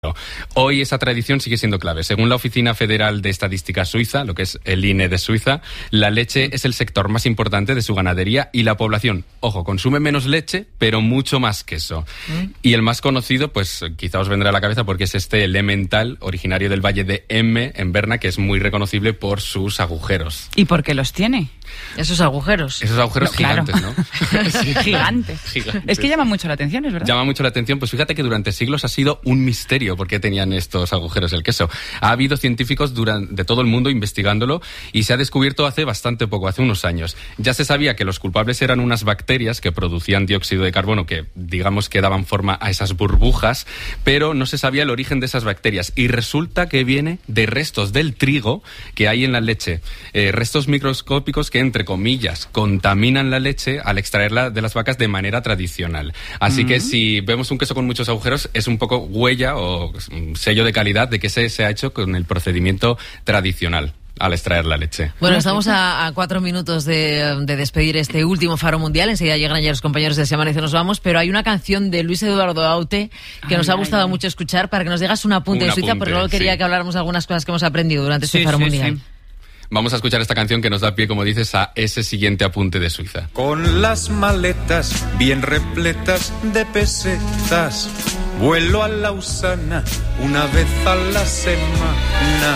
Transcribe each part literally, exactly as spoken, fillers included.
Hoy esa tradición sigue siendo clave. Según la Oficina Federal de Estadística Suiza, lo que es el I N E de Suiza, la leche es el sector más importante de su ganadería y la población, ojo, consume menos leche, pero mucho más queso. ¿Mm? Y el más conocido, pues quizá os vendrá a la cabeza porque es este Emmental, originario del Valle de Emme, en Berna, que es muy reconocible por sus agujeros. ¿Y por qué los tiene? Esos agujeros. Esos agujeros no, gigantes, claro. ¿no? Sí, gigantes. gigantes. Es que llama mucho la atención, es verdad. Llama mucho la atención, pues fíjate que durante siglos ha sido un misterio por qué tenían estos agujeros el queso. Ha habido científicos durante, de todo el mundo investigándolo y se ha descubierto hace bastante poco, hace unos años. Ya se sabía que los culpables eran unas bacterias que producían dióxido de carbono que, digamos, que daban forma a esas burbujas, pero no se sabía el origen de esas bacterias. Y resulta que viene de restos del trigo que hay en la leche. Eh, restos microscópicos que, entre comillas, contaminan la leche al extraerla de las vacas de manera tradicional. Así mm. que si vemos un queso con muchos agujeros, es un poco huella o sello de calidad de que se, se ha hecho con el procedimiento tradicional al extraer la leche. Bueno, estamos a, a cuatro minutos de, de despedir este último Faro Mundial. Enseguida llegan ya los compañeros de Se Amanece, nos vamos. Pero hay una canción de Luis Eduardo Aute que ay, nos ha gustado ay, mucho escuchar para que nos digas un apunte un de Suiza, apunte, porque luego quería sí. que habláramos de algunas cosas que hemos aprendido durante este sí, Faro sí, Mundial. Sí. Vamos a escuchar esta canción que nos da pie, como dices, a ese siguiente apunte de Suiza. Con las maletas bien repletas de pesetas, vuelo a Lausana una vez a la semana.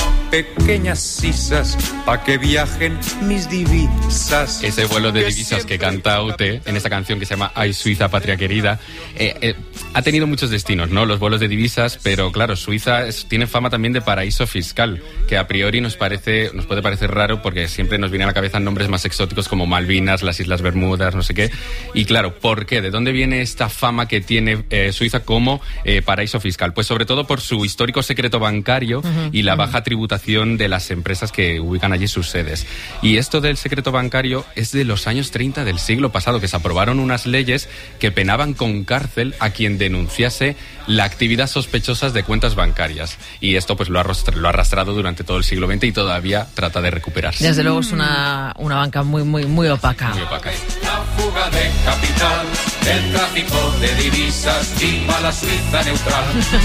Pequeñas sisas pa' que viajen mis divisas. Ese vuelo de divisas que canta Aute en esta canción que se llama Ay Suiza, patria querida, eh, eh, ha tenido muchos destinos, ¿no? Los vuelos de divisas, pero claro, Suiza es, tiene fama también de paraíso fiscal, que a priori nos parece, nos puede parecer raro porque siempre nos vienen a la cabeza nombres más exóticos como Malvinas, las Islas Bermudas, no sé qué. Y claro, ¿por qué? ¿De dónde viene esta fama que tiene eh, Suiza como eh, paraíso fiscal? Pues sobre todo por su histórico secreto bancario uh-huh, y la uh-huh. baja tributación de las empresas que ubican allí sus sedes. Y esto del secreto bancario es de los años treinta del siglo pasado, que se aprobaron unas leyes que penaban con cárcel a quien denunciase la actividad sospechosa de cuentas bancarias. Y esto pues lo ha, lo ha arrastrado durante todo el siglo veinte y todavía trata de recuperarse. Desde luego es una, una banca muy, muy, muy opaca. Muy opaca. La fuga de capital, el tráfico de divisas, viva la Suiza neutral.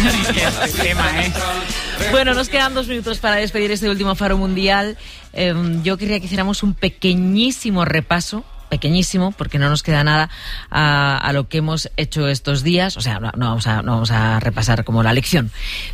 Este tema, ¿eh? Bueno, nos quedan dos minutos para despedir este último Faro Mundial. Eh, yo quería que hiciéramos un pequeñísimo repaso, pequeñísimo, porque no nos queda nada a, a lo que hemos hecho estos días. O sea, no, no, vamos a, no vamos a repasar como la lección,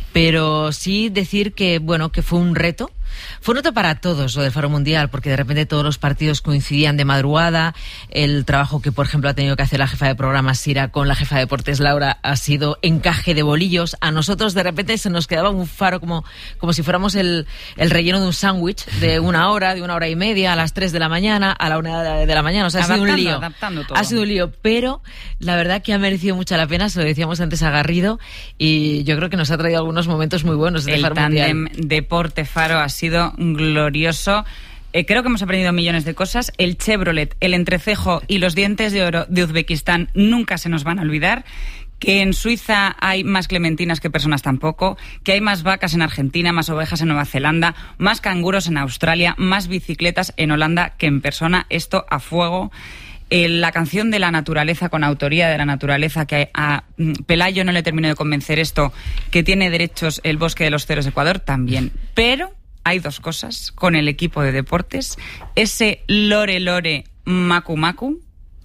pero sí decir que, bueno, que fue un reto. Fue un reto para todos lo del Faro Mundial, porque de repente todos los partidos coincidían de madrugada. El trabajo que, por ejemplo, ha tenido que hacer la jefa de programa Sira con la jefa de deportes Laura ha sido encaje de bolillos. A nosotros de repente se nos quedaba un faro como, como si fuéramos el, el relleno de un sándwich de una hora, de una hora y media, a las tres de la mañana, a la una de la mañana. O sea, ha sido un lío. Adaptando todo. Ha sido un lío, pero la verdad que ha merecido mucha la pena, se lo decíamos antes a Garrido, y yo creo que nos ha traído algunos momentos muy buenos de el Faro Mundial. El tándem Deporte-Faro ha sido glorioso. Eh, creo que hemos aprendido millones de cosas. El Chevrolet, el entrecejo y los dientes de oro de Uzbekistán nunca se nos van a olvidar. Que en Suiza hay más clementinas que personas tampoco, que hay más vacas en Argentina, más ovejas en Nueva Zelanda, más canguros en Australia, más bicicletas en Holanda que en persona. Esto a fuego. Eh, la canción de la naturaleza, con autoría de la naturaleza, que a Pelayo no le terminó de convencer esto, que tiene derechos el Bosque de los Ceros de Ecuador, también. Pero hay dos cosas con el equipo de deportes. Ese lore lore macu macu.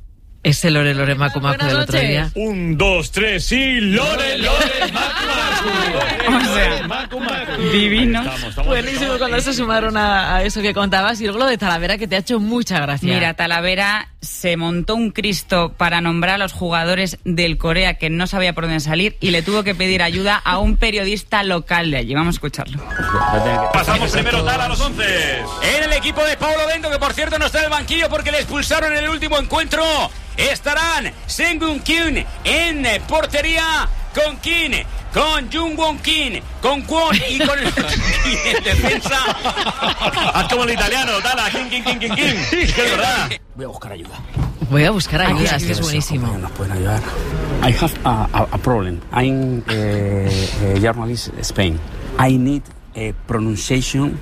Ese lore lore macu macu del otro día. Un, dos, tres y lore lore macu macu. O sea, macu macu. Divino. Estamos, estamos, Buenísimo estamos cuando se sumaron a, a eso que contabas. Y luego lo de Talavera, que te ha hecho mucha gracia. Mira, Talavera se montó un Cristo para nombrar a los jugadores del Corea que no sabía por dónde salir y le tuvo que pedir ayuda a un periodista local de allí. Vamos a escucharlo. Pasamos primero tal a los once. En el equipo de Paulo Bento, que por cierto no está en el banquillo porque le expulsaron en el último encuentro, estarán Sengun Kim en portería, con Kim, con Jungwon Kim, con Kwon y con el y en defensa. Haz como el italiano, Tala, Kim, Kim, Kim, Kim, Kim. Es que es verdad. Voy a buscar ayuda. Voy a buscar ayuda, es que es buenísimo. Nos pueden ayudar. I have a, a, a problem. I'm a, a journalist in Spain. I need a pronunciation.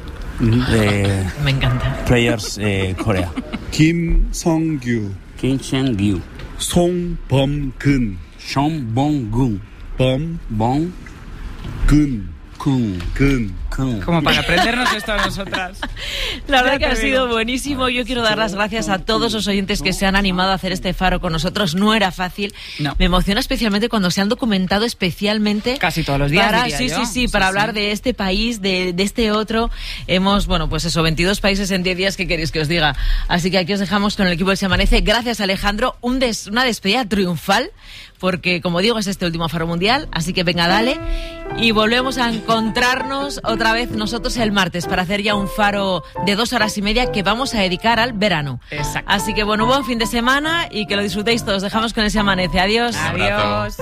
Uh, Me encanta. Players uh, Korea. Kim Song-gyu. Kim Song-gyu. Song Bom-gun. Song Bom-gun. Bom. Bom. 근. 근. 근. Como para aprendernos esto a nosotras. La verdad que ha sido buenísimo. Yo quiero dar las gracias a todos los oyentes que se han animado a hacer este faro con nosotros. No era fácil. No. Me emociona especialmente cuando se han documentado especialmente. Casi todos los días, Para, diría sí, yo. sí, sí, para Sí, hablar sí. de este país, de, de este otro. Hemos, bueno, pues eso, veintidós países en diez días. ¿Qué queréis que os diga? Así que aquí os dejamos con el equipo de Se Amanece. Gracias, Alejandro. Un des, una despedida triunfal. Porque, como digo, es este último faro mundial. Así que venga, dale. Y volvemos a encontrarnos otra vez nosotros el martes para hacer ya un faro de dos horas y media que vamos a dedicar al verano. Exacto. Así que, bueno, buen fin de semana y que lo disfrutéis todos. Dejamos con ese Amanece. Adiós. Adiós.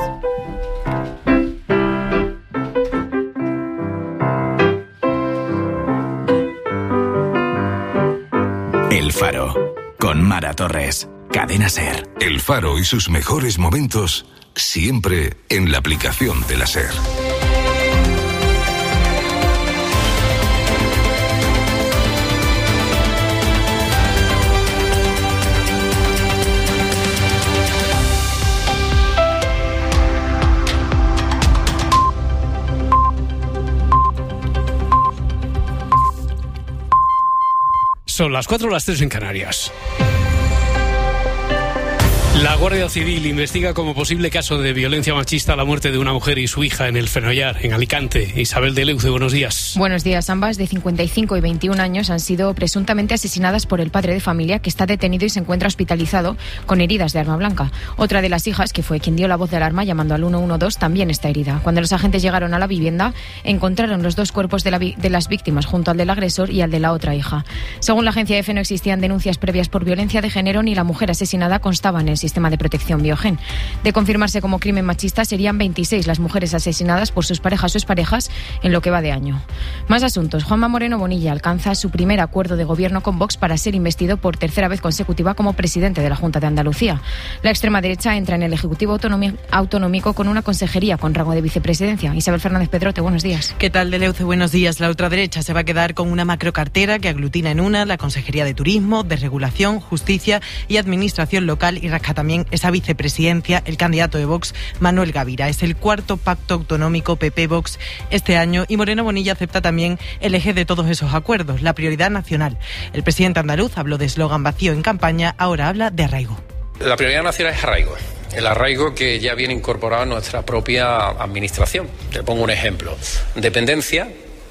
El Faro, con Mara Torres, Cadena SER. El Faro y sus mejores momentos siempre en la aplicación de la SER. Son las cuatro, las tres en Canarias. La Guardia Civil investiga como posible caso de violencia machista la muerte de una mujer y su hija en el Fenollar, en Alicante. Isabel de Leuce, buenos días. Buenos días. Ambas, de cincuenta y cinco y veintiún años, han sido presuntamente asesinadas por el padre de familia, que está detenido y se encuentra hospitalizado con heridas de arma blanca. Otra de las hijas, que fue quien dio la voz de alarma llamando al uno uno dos, también está herida. Cuando los agentes llegaron a la vivienda, encontraron los dos cuerpos de, la vi- de las víctimas junto al del agresor y al de la otra hija. Según la agencia EFE, no existían denuncias previas por violencia de género ni la mujer asesinada constaba en el sistema de protección Biogen. De confirmarse como crimen machista, serían veintiséis las mujeres asesinadas por sus parejas o exparejas en lo que va de año. Más asuntos. Juanma Moreno Bonilla alcanza su primer acuerdo de gobierno con Vox para ser investido por tercera vez consecutiva como presidente de la Junta de Andalucía. La extrema derecha entra en el Ejecutivo autonomi- Autonómico con una consejería con rango de vicepresidencia. Isabel Fernández Pedrote, buenos días. ¿Qué tal, Deleuze? Buenos días. La ultraderecha se va a quedar con una macrocartera que aglutina en una la Consejería de Turismo, Desregulación, Justicia y Administración Local y rasca también esa vicepresidencia el candidato de Vox, Manuel Gavira. Es el cuarto pacto autonómico P P-Vox este año y Moreno Bonilla acepta también el eje de todos esos acuerdos, la prioridad nacional. El presidente andaluz habló de eslogan vacío en campaña, ahora habla de arraigo. La prioridad nacional es arraigo. El arraigo que ya viene incorporado en nuestra propia administración. Te pongo un ejemplo. Dependencia,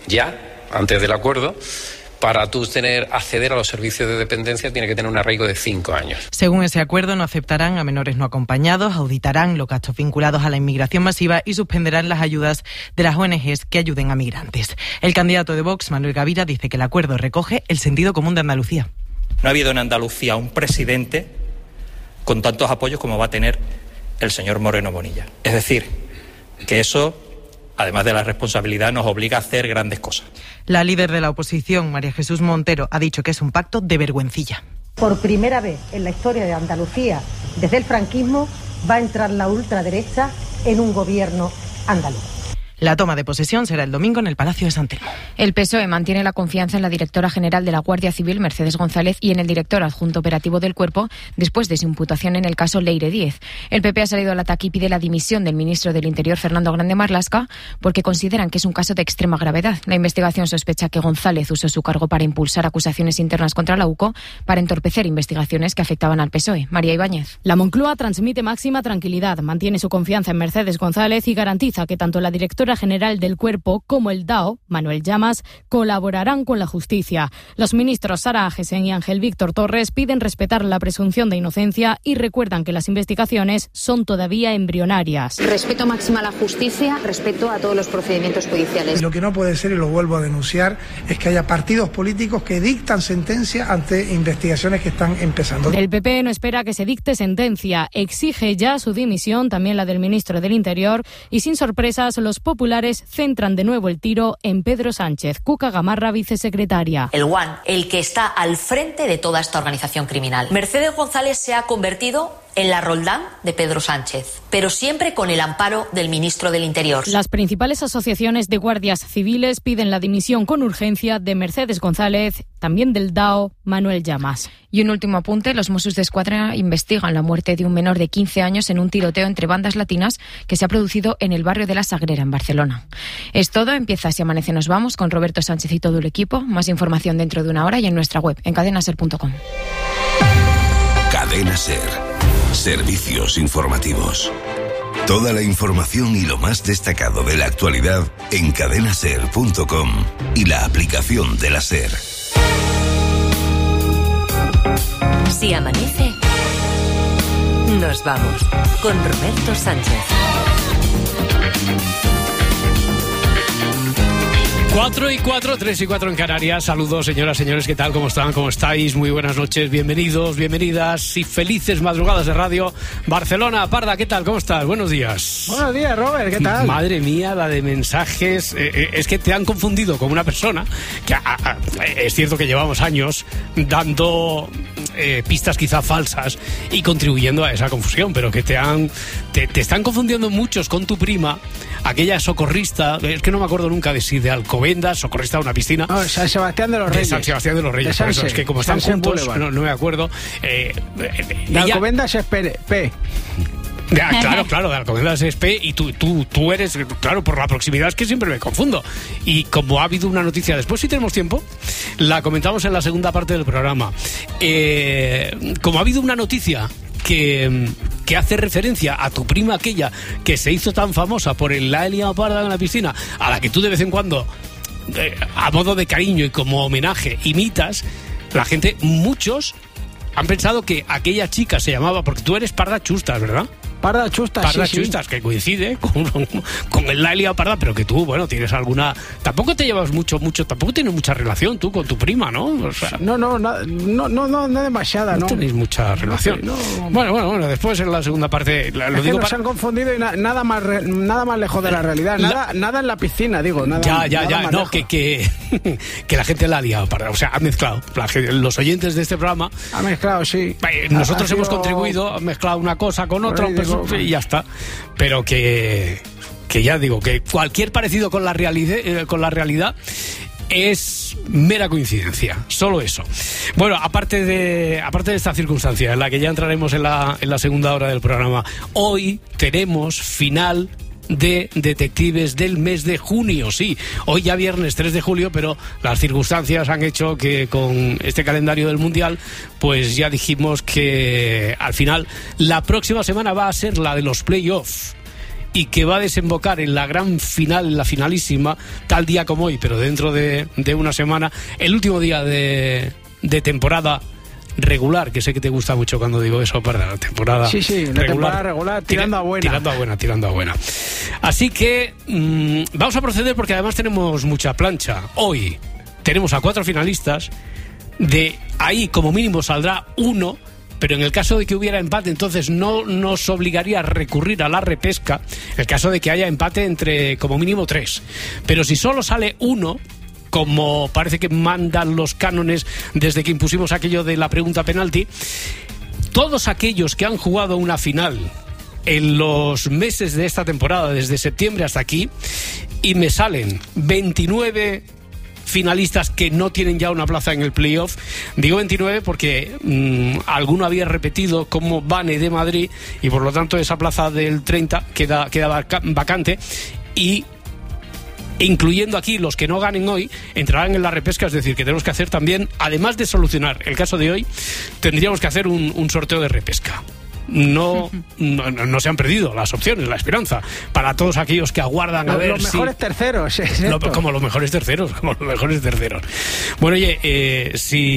ya, antes del acuerdo. Para tú tener, acceder a los servicios de dependencia tiene que tener un arraigo de cinco años. Según ese acuerdo, no aceptarán a menores no acompañados, auditarán los gastos vinculados a la inmigración masiva y suspenderán las ayudas de las O N Ges que ayuden a migrantes. El candidato de Vox, Manuel Gavira, dice que el acuerdo recoge el sentido común de Andalucía. No ha habido en Andalucía un presidente con tantos apoyos como va a tener el señor Moreno Bonilla. Es decir, que eso, además de la responsabilidad, nos obliga a hacer grandes cosas. La líder de la oposición, María Jesús Montero, ha dicho que es un pacto de vergüencilla. Por primera vez en la historia de Andalucía, desde el franquismo, va a entrar la ultraderecha en un gobierno andaluz. La toma de posesión será el domingo en el Palacio de San Telmo. El P S O E mantiene la confianza en la directora general de la Guardia Civil, Mercedes González, y en el director adjunto operativo del Cuerpo, después de su imputación en el caso Leire Díez. El P P ha salido al ataque y pide la dimisión del ministro del Interior, Fernando Grande Marlaska, porque consideran que es un caso de extrema gravedad. La investigación sospecha que González usó su cargo para impulsar acusaciones internas contra la U C O, para entorpecer investigaciones que afectaban al P S O E. María Ibáñez. La Moncloa transmite máxima tranquilidad, mantiene su confianza en Mercedes González y garantiza que tanto la directora general del Cuerpo como el D A O, Manuel Llamas, colaborarán con la justicia. Los ministros Sara Agesen y Ángel Víctor Torres piden respetar la presunción de inocencia y recuerdan que las investigaciones son todavía embrionarias. Respeto máximo a la justicia, respeto a todos los procedimientos judiciales. Lo que no puede ser, y lo vuelvo a denunciar, es que haya partidos políticos que dictan sentencia ante investigaciones que están empezando. El P P no espera que se dicte sentencia, exige ya su dimisión, también la del ministro del Interior, y sin sorpresas los populares centran de nuevo el tiro en Pedro Sánchez. Cuca Gamarra, vicesecretaria. El One, el que está al frente de toda esta organización criminal. Mercedes González se ha convertido en la Roldán de Pedro Sánchez, pero siempre con el amparo del ministro del Interior. Las principales asociaciones de guardias civiles piden la dimisión con urgencia de Mercedes González, también del D A O, Manuel Llamas. Y un último apunte, los Mossos d'Esquadra investigan la muerte de un menor de quince años en un tiroteo entre bandas latinas que se ha producido en el barrio de La Sagrera, en Barcelona. Es todo, empieza Si Amanece Nos Vamos con Roberto Sánchez y todo el equipo. Más información dentro de una hora y en nuestra web, en cadena ser punto com. Cadena Ser. Servicios informativos. Toda la información y lo más destacado de la actualidad en cadena ser punto com y la aplicación de la SER. Si amanece, nos vamos con Roberto Sánchez. Cuatro y cuatro, tres y cuatro en Canarias. Saludos, señoras, señores, ¿qué tal? ¿Cómo están? ¿Cómo estáis? Muy buenas noches, bienvenidos, bienvenidas y felices madrugadas de radio. Barcelona, Parda, ¿qué tal? ¿Cómo estás? Buenos días. Buenos días, Robert, ¿qué tal? Madre mía, la de mensajes. Eh, eh, es que te han confundido con una persona que a, a, es cierto que llevamos años dando eh, pistas quizá falsas y contribuyendo a esa confusión, pero que te han te, te están confundiendo muchos con tu prima, aquella socorrista, es que no me acuerdo nunca de si de Alcobendas, socorrista de una piscina. No, San Sebastián de los Reyes. De San Sebastián de los Reyes, de por eso es que como están Sanse juntos, Boulevard. no, no me acuerdo. Eh, de ella, Alcobendas es P. P. De, claro, claro, de Alcobendas es P y tú, tú, tú eres, claro, por la proximidad es que siempre me confundo. Y como ha habido una noticia después, si tenemos tiempo, la comentamos en la segunda parte del programa. Eh, como ha habido una noticia que, que hace referencia a tu prima aquella que se hizo tan famosa por el la Elia Parda en la piscina, a la que tú de vez en cuando, eh, a modo de cariño y como homenaje, imitas, la gente, muchos han pensado que aquella chica se llamaba, porque tú eres Parda Chustas, ¿verdad? Parda Chustas, Parda sí, Chustas, sí. Que coincide con, con el Laila Parda, pero que tú, bueno, tienes alguna... Tampoco te llevas mucho, mucho, tampoco tienes mucha relación tú con tu prima, ¿no? O sea, no, no, no, no, no, no, no demasiada, ¿no? No tenéis mucha relación. No, no. Bueno, bueno, bueno, después en la segunda parte... Lo es digo que nos para... han confundido y na, nada, más re, nada más lejos de la realidad. Nada, la... nada en la piscina, digo. Nada, ya, ya, nada ya, más no, lejos. que, que, que la gente la ha liado, Parda. O sea, ha mezclado. La, los oyentes de este programa... Ha mezclado, sí. Nosotros ha hemos sido... contribuido, ha mezclado una cosa con otra, Ahí pues, digo... y ya está. Pero que, que ya digo, que cualquier parecido con la realidad, eh, con la realidad es mera coincidencia, solo eso. Bueno, aparte de, aparte de esta circunstancia en la que ya entraremos en la, en la segunda hora del programa, hoy tenemos final de detectives del mes de junio, sí, hoy ya viernes tres de julio, pero las circunstancias han hecho que con este calendario del Mundial, pues ya dijimos que al final la próxima semana va a ser la de los playoffs y que va a desembocar en la gran final, en la finalísima, tal día como hoy, pero dentro de, de una semana, el último día de, de temporada regular, que sé que te gusta mucho cuando digo eso, para la temporada sí, sí, la regular, temporada regular, tirando a buena. Tirando a buena, tirando a buena. Así que mmm, vamos a proceder porque además tenemos mucha plancha. Hoy tenemos a cuatro finalistas, de ahí como mínimo saldrá uno, pero en el caso de que hubiera empate, entonces no nos obligaría a recurrir a la repesca, en el caso de que haya empate entre como mínimo tres. Pero si solo sale uno, como parece que mandan los cánones desde que impusimos aquello de la pregunta penalti, todos aquellos que han jugado una final en los meses de esta temporada, desde septiembre hasta aquí, y me salen veintinueve finalistas que no tienen ya una plaza en el playoff. Digo veintinueve porque mmm, alguno había repetido como Vane de Madrid y por lo tanto esa plaza del treinta queda, queda vacante y incluyendo aquí los que no ganen hoy, entrarán en la repesca, es decir, que tenemos que hacer también, además de solucionar el caso de hoy, tendríamos que hacer un, un sorteo de repesca. No, no, no se han perdido las opciones, la esperanza, para todos aquellos que aguardan los, a ver los mejores si... terceros, es lo, como los mejores terceros, como los mejores terceros. Bueno, oye, eh,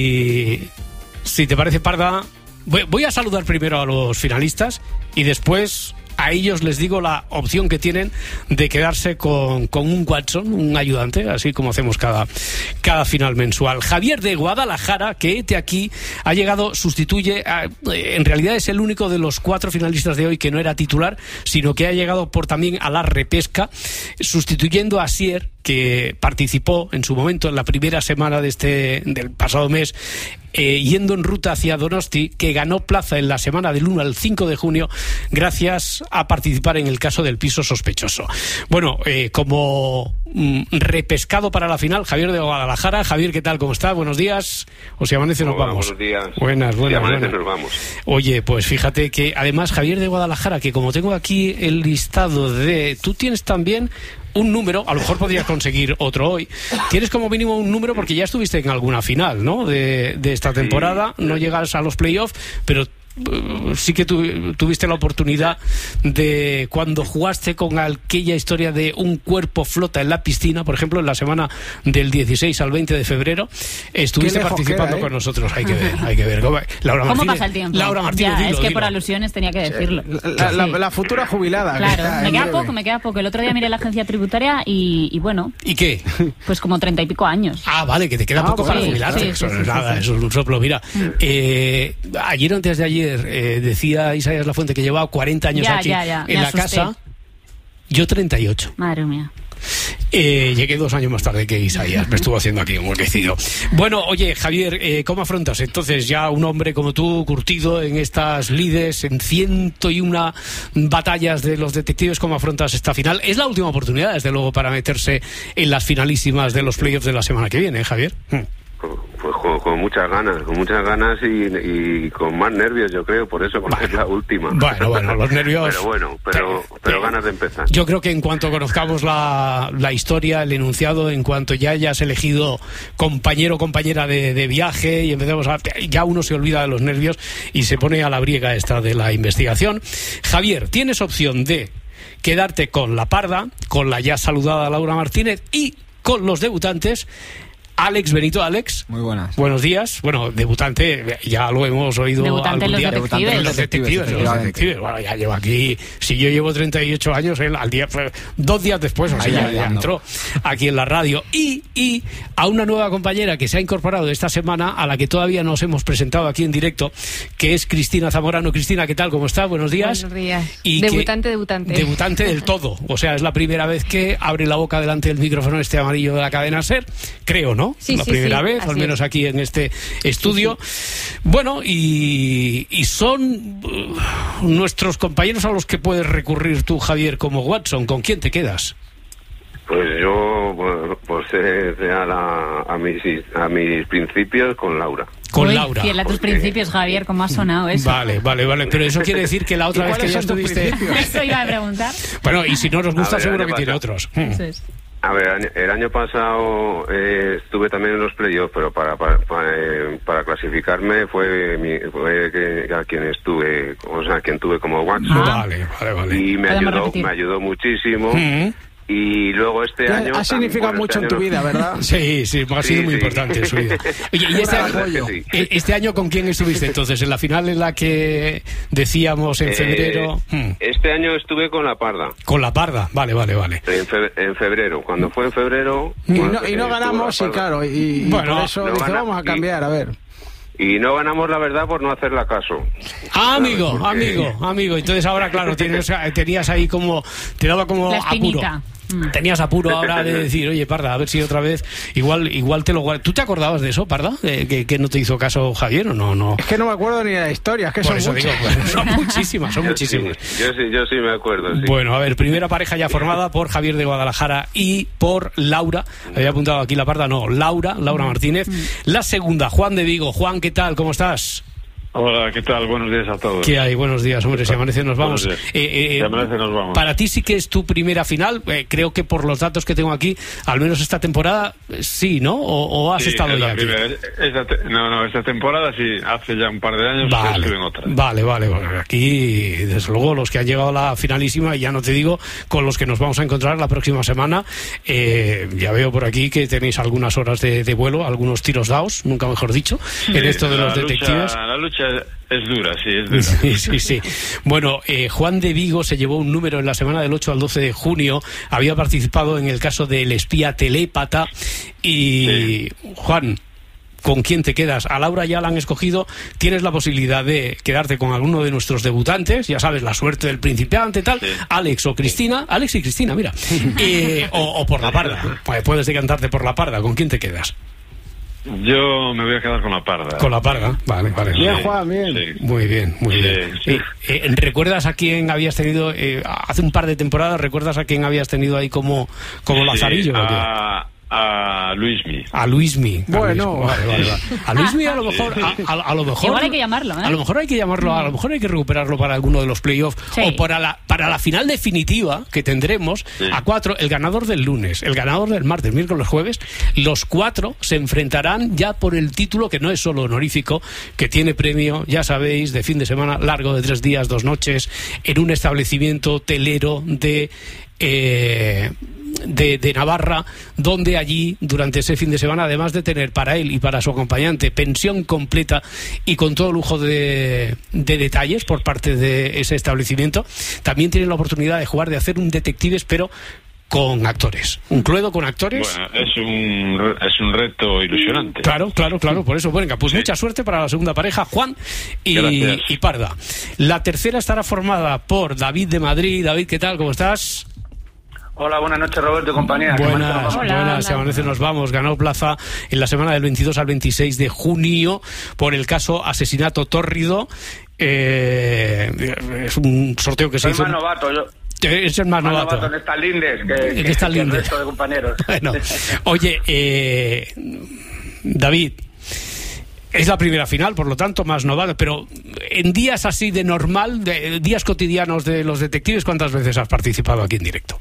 si, si te parece, Parda, voy, voy a saludar primero a los finalistas y después a ellos les digo la opción que tienen de quedarse con, con un Watson, un ayudante, así como hacemos cada, cada final mensual. Javier de Guadalajara, que este aquí ha llegado, sustituye, a, en realidad es el único de los cuatro finalistas de hoy que no era titular, sino que ha llegado por también a la repesca, sustituyendo a Sier, que participó en su momento en la primera semana de este del pasado mes, eh, yendo en ruta hacia Donosti, que ganó plaza en la semana del uno al cinco de junio gracias a participar en el caso del piso sospechoso. Bueno, eh, como mm, repescado para la final, Javier de Guadalajara. Javier, ¿qué tal? ¿Cómo está? Buenos días. O si amanece nos Hola, vamos. Buenos días. Buenas, buenas. Si amanece buenas. nos vamos. Oye, pues fíjate que además Javier de Guadalajara, que como tengo aquí el listado de... Tú tienes también un número, a lo mejor podrías conseguir otro hoy. Tienes como mínimo un número porque ya estuviste en alguna final, ¿no? De, de esta temporada, no llegas a los playoffs, pero sí que tu, tuviste la oportunidad de, cuando jugaste con aquella historia de un cuerpo flota en la piscina, por ejemplo, en la semana del dieciséis al veinte de febrero, estuviste participando queda, ¿eh? con nosotros. Hay que ver, hay que ver. Laura ¿Cómo Martínez, pasa el tiempo? Laura Martínez, ya, dilo, es que dilo. por alusiones tenía que decirlo. La, la, la, la futura jubilada. Claro, que me queda breve. poco, me queda poco. El otro día miré la agencia tributaria y, y bueno. ¿Y qué? Pues como treinta y pico años. Ah, vale, que te queda ah, poco pues para sí, jubilarte. sí, Eso sí, no es sí, nada, sí. eso es un soplo. Mira, eh, ayer o antes de ayer eh, decía Isaías Lafuente que llevaba cuarenta años ya, aquí ya, ya. en Me la asusté. casa. Yo treinta y ocho. Madre mía. Eh, llegué dos años más tarde que Isaías, me estuvo haciendo aquí un huequecillo. Bueno, oye, Javier, eh, ¿cómo afrontas entonces ya un hombre como tú, curtido en estas lides, en ciento y una batallas de los detectives, cómo afrontas esta final? Es la última oportunidad, desde luego, para meterse en las finalísimas de los playoffs de la semana que viene, ¿eh, Javier? Hmm. Pues con, con muchas ganas, con muchas ganas y, y con más nervios, yo creo, por eso, porque bueno, es la última. Bueno, bueno, los nervios... Pero bueno, pero, pero ganas de empezar. Yo creo que en cuanto conozcamos la, la historia, el enunciado, en cuanto ya hayas elegido compañero o compañera de, de viaje y empecemos a... ya uno se olvida de los nervios y se pone a la briega esta de la investigación. Javier, tienes opción de quedarte con la parda, con la ya saludada Laura Martínez y con los debutantes... Alex Benito. Alex, muy buenas. Buenos días. Bueno, debutante, ya lo hemos oído debutante algún en los día. detectives. Debutante en los detectives, en los detectives. Bueno, ya llevo aquí, si yo llevo treinta y ocho años, él al día, dos días después, o sea, ya, ya entró aquí en la radio. Y, y a una nueva compañera que se ha incorporado esta semana, a la que todavía nos hemos presentado aquí en directo, que es Cristina Zamorano. Cristina, ¿qué tal? ¿Cómo estás? Buenos días. Buenos días. Y debutante, que, debutante. Debutante del todo. O sea, es la primera vez que abre la boca delante del micrófono este amarillo de la cadena SER. Creo, ¿no? Sí, la sí, primera sí. vez, Así al menos es. aquí en este estudio. Sí, sí. Bueno, y, y son uh, nuestros compañeros a los que puedes recurrir tú, Javier, como Watson. ¿Con quién te quedas? Pues yo, pues, pues eh, a, la, a, mis, a mis principios con Laura. Con Uy, Laura. Fiel a tus porque... principios, Javier, ¿cómo ha sonado eso? Vale, vale, vale. Pero eso quiere decir que la otra vez que ya estuviste... Eso iba a preguntar. Bueno, y si no nos gusta, ver, seguro que pasa. tiene otros. Eso es. A ver, el año pasado eh, estuve también en los playoffs, pero para para, para, eh, para clasificarme fue, mi, fue que, a quien estuve, o sea, a quien tuve como Watson. Ah. Vale, vale, vale. Y me ayudó, me ayudó muchísimo. Mm-hmm. Y luego este ya, año... Ha significado bueno, mucho este en tu no... vida, ¿verdad? Sí, sí, ha sido sí, muy sí. importante en su vida. Oye, ¿y este año, sí. este año con quién estuviste entonces? ¿En la final en la que decíamos en febrero? Eh, este año estuve con la Parda. Con la Parda, vale, vale, vale. En, fe en febrero, cuando fue en febrero... Y no, y no ganamos, y claro, y, y bueno, por eso no dice, vamos a cambiar, y, a ver... Y no ganamos, la verdad, por no hacerla caso. Ah, amigo, porque... amigo, amigo. Entonces ahora, claro, tienes, tenías ahí como... Te daba como la apuro. Tenías apuro ahora de decir, oye, Parda, a ver si otra vez igual igual te lo guardas. ¿Tú te acordabas de eso, Parda? ¿De que, que no te hizo caso Javier o no? no? Es que no me acuerdo ni de la historia, es que Por son eso muchas. Digo, bueno, son muchísimas, son yo muchísimas. Sí, yo, sí, yo sí me acuerdo, sí. Bueno, a ver, primera pareja ya formada por Javier de Guadalajara y por Laura. Había apuntado aquí la Parda, no, Laura, Laura Martínez. La segunda, Juan de Vigo. Juan, ¿qué tal? ¿Cómo estás? Hola, ¿qué tal? Buenos días a todos. ¿Qué hay? Buenos días, hombre. Si amanece nos vamos. Eh, eh, si amanece nos vamos. Para ti sí que es tu primera final. Eh, creo que por los datos que tengo aquí, al menos esta temporada, sí, ¿no? ¿O, o has sí, estado ya aquí? Esta te... No, no, esta temporada sí. Hace ya un par de años vale, que estuve en otra. Vale, vale, vale. Aquí, desde luego, los que han llegado a la finalísima, y ya no te digo, con los que nos vamos a encontrar la próxima semana. Eh, ya veo por aquí que tenéis algunas horas de, de vuelo, algunos tiros dados, nunca mejor dicho, sí, en esto de los lucha, detectives. La lucha es dura, sí, es dura. Sí, sí, sí. Bueno, eh, Juan de Vigo se llevó un número en la semana del ocho al doce de junio. Había participado en el caso del espía telépata. Y, sí. Juan, ¿con quién te quedas? A Laura ya la han escogido. Tienes la posibilidad de quedarte con alguno de nuestros debutantes. Ya sabes, la suerte del principiante, tal. Sí. Alex o Cristina. Alex y Cristina, mira. Eh, o, o por la Parda. Pues puedes decantarte por la Parda. ¿Con quién te quedas? Yo me voy a quedar con la Parda. Con la Parda, vale, vale. Bien, Juan, bien. Sí. Muy bien, muy sí, bien. Sí. Eh, eh, ¿Recuerdas a quién habías tenido, eh, hace un par de temporadas, recuerdas a quién habías tenido ahí como, como sí, lazarillo? A, a Luismi. A Luismi. Bueno, vale, vale, vale. A Luismi a lo mejor, a, a, a lo mejor. Igual hay que llamarlo, ¿eh? A lo mejor hay que llamarlo, a lo mejor hay que recuperarlo para alguno de los playoffs Sí. o para la para la final definitiva que tendremos Sí. a cuatro, el ganador del lunes, el ganador del martes, miércoles, jueves, los cuatro se enfrentarán ya por el título que no es solo honorífico, que tiene premio, ya sabéis, de fin de semana largo de tres días, dos noches, en un establecimiento hotelero de eh, De, de Navarra, donde allí durante ese fin de semana, además de tener para él y para su acompañante pensión completa y con todo lujo de, de detalles por parte de ese establecimiento, también tienen la oportunidad de jugar, de hacer un detectives, pero con actores. Un Cluedo con actores. Bueno, es un, es un reto ilusionante. Claro, claro, claro, por eso. Venga, pues sí. Mucha suerte para la segunda pareja, Juan y, y Parda. La tercera estará formada por David de Madrid. David, ¿qué tal? ¿Cómo estás? Hola, buenas noches, Roberto y compañía. Buenas, buenas, se amanece, nos vamos. Ganó plaza en la semana del veintidós al veintiséis de junio por el caso asesinato tórrido. Eh, es un sorteo que se Soy hizo. más novato, yo. Es el más, más novato. novato en estas lindes que, en que, estas que el lindes. resto de compañeros. Bueno, oye, eh, David, es la primera final, por lo tanto, más novato, pero en días así de normal, de días cotidianos de los detectives, ¿cuántas veces has participado aquí en directo?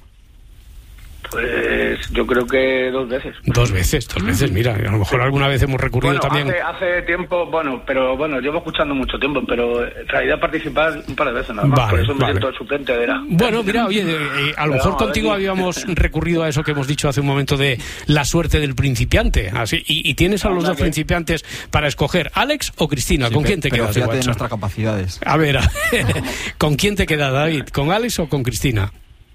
Pues yo creo que dos veces. Dos veces, dos veces, mira, a lo mejor alguna vez hemos recurrido Bueno, también. hace, hace tiempo, bueno, pero bueno, llevo escuchando mucho tiempo, pero en realidad participar un par de veces nada más, Vale, por eso me vale. siento el suplente de la... Bueno, mira, oye, eh, eh, a lo Pero mejor vamos, contigo a ver, habíamos recurrido a eso que hemos dicho hace un momento de la suerte del principiante. Así, y, y tienes a los dos principiantes para escoger, ¿Alex o Cristina? Sí, ¿Con pe- quién te pero quedas? fíjate de igual, nuestras capacidades. A ver, a ver, ¿con quién te queda, David? ¿Con Alex o con Cristina?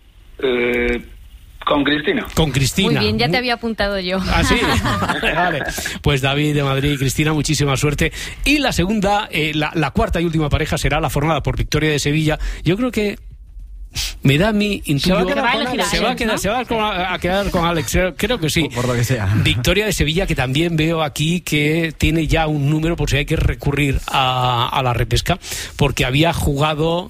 Eh, con Cristina. Con Cristina. Muy bien, ya te había apuntado yo. ¿Ah, sí? Vale. Pues David de Madrid, Cristina, muchísima suerte. Y la segunda, eh, la, la cuarta y última pareja será la formada por Victoria de Sevilla. Yo creo que me da mi intuyo. Se va a quedar con Alex, se va a quedar, ¿no? se va con- a quedar con Alex, creo, creo que sí. Por lo que sea. Victoria de Sevilla, que también veo aquí que tiene ya un número por si hay que recurrir a, a la repesca, porque había jugado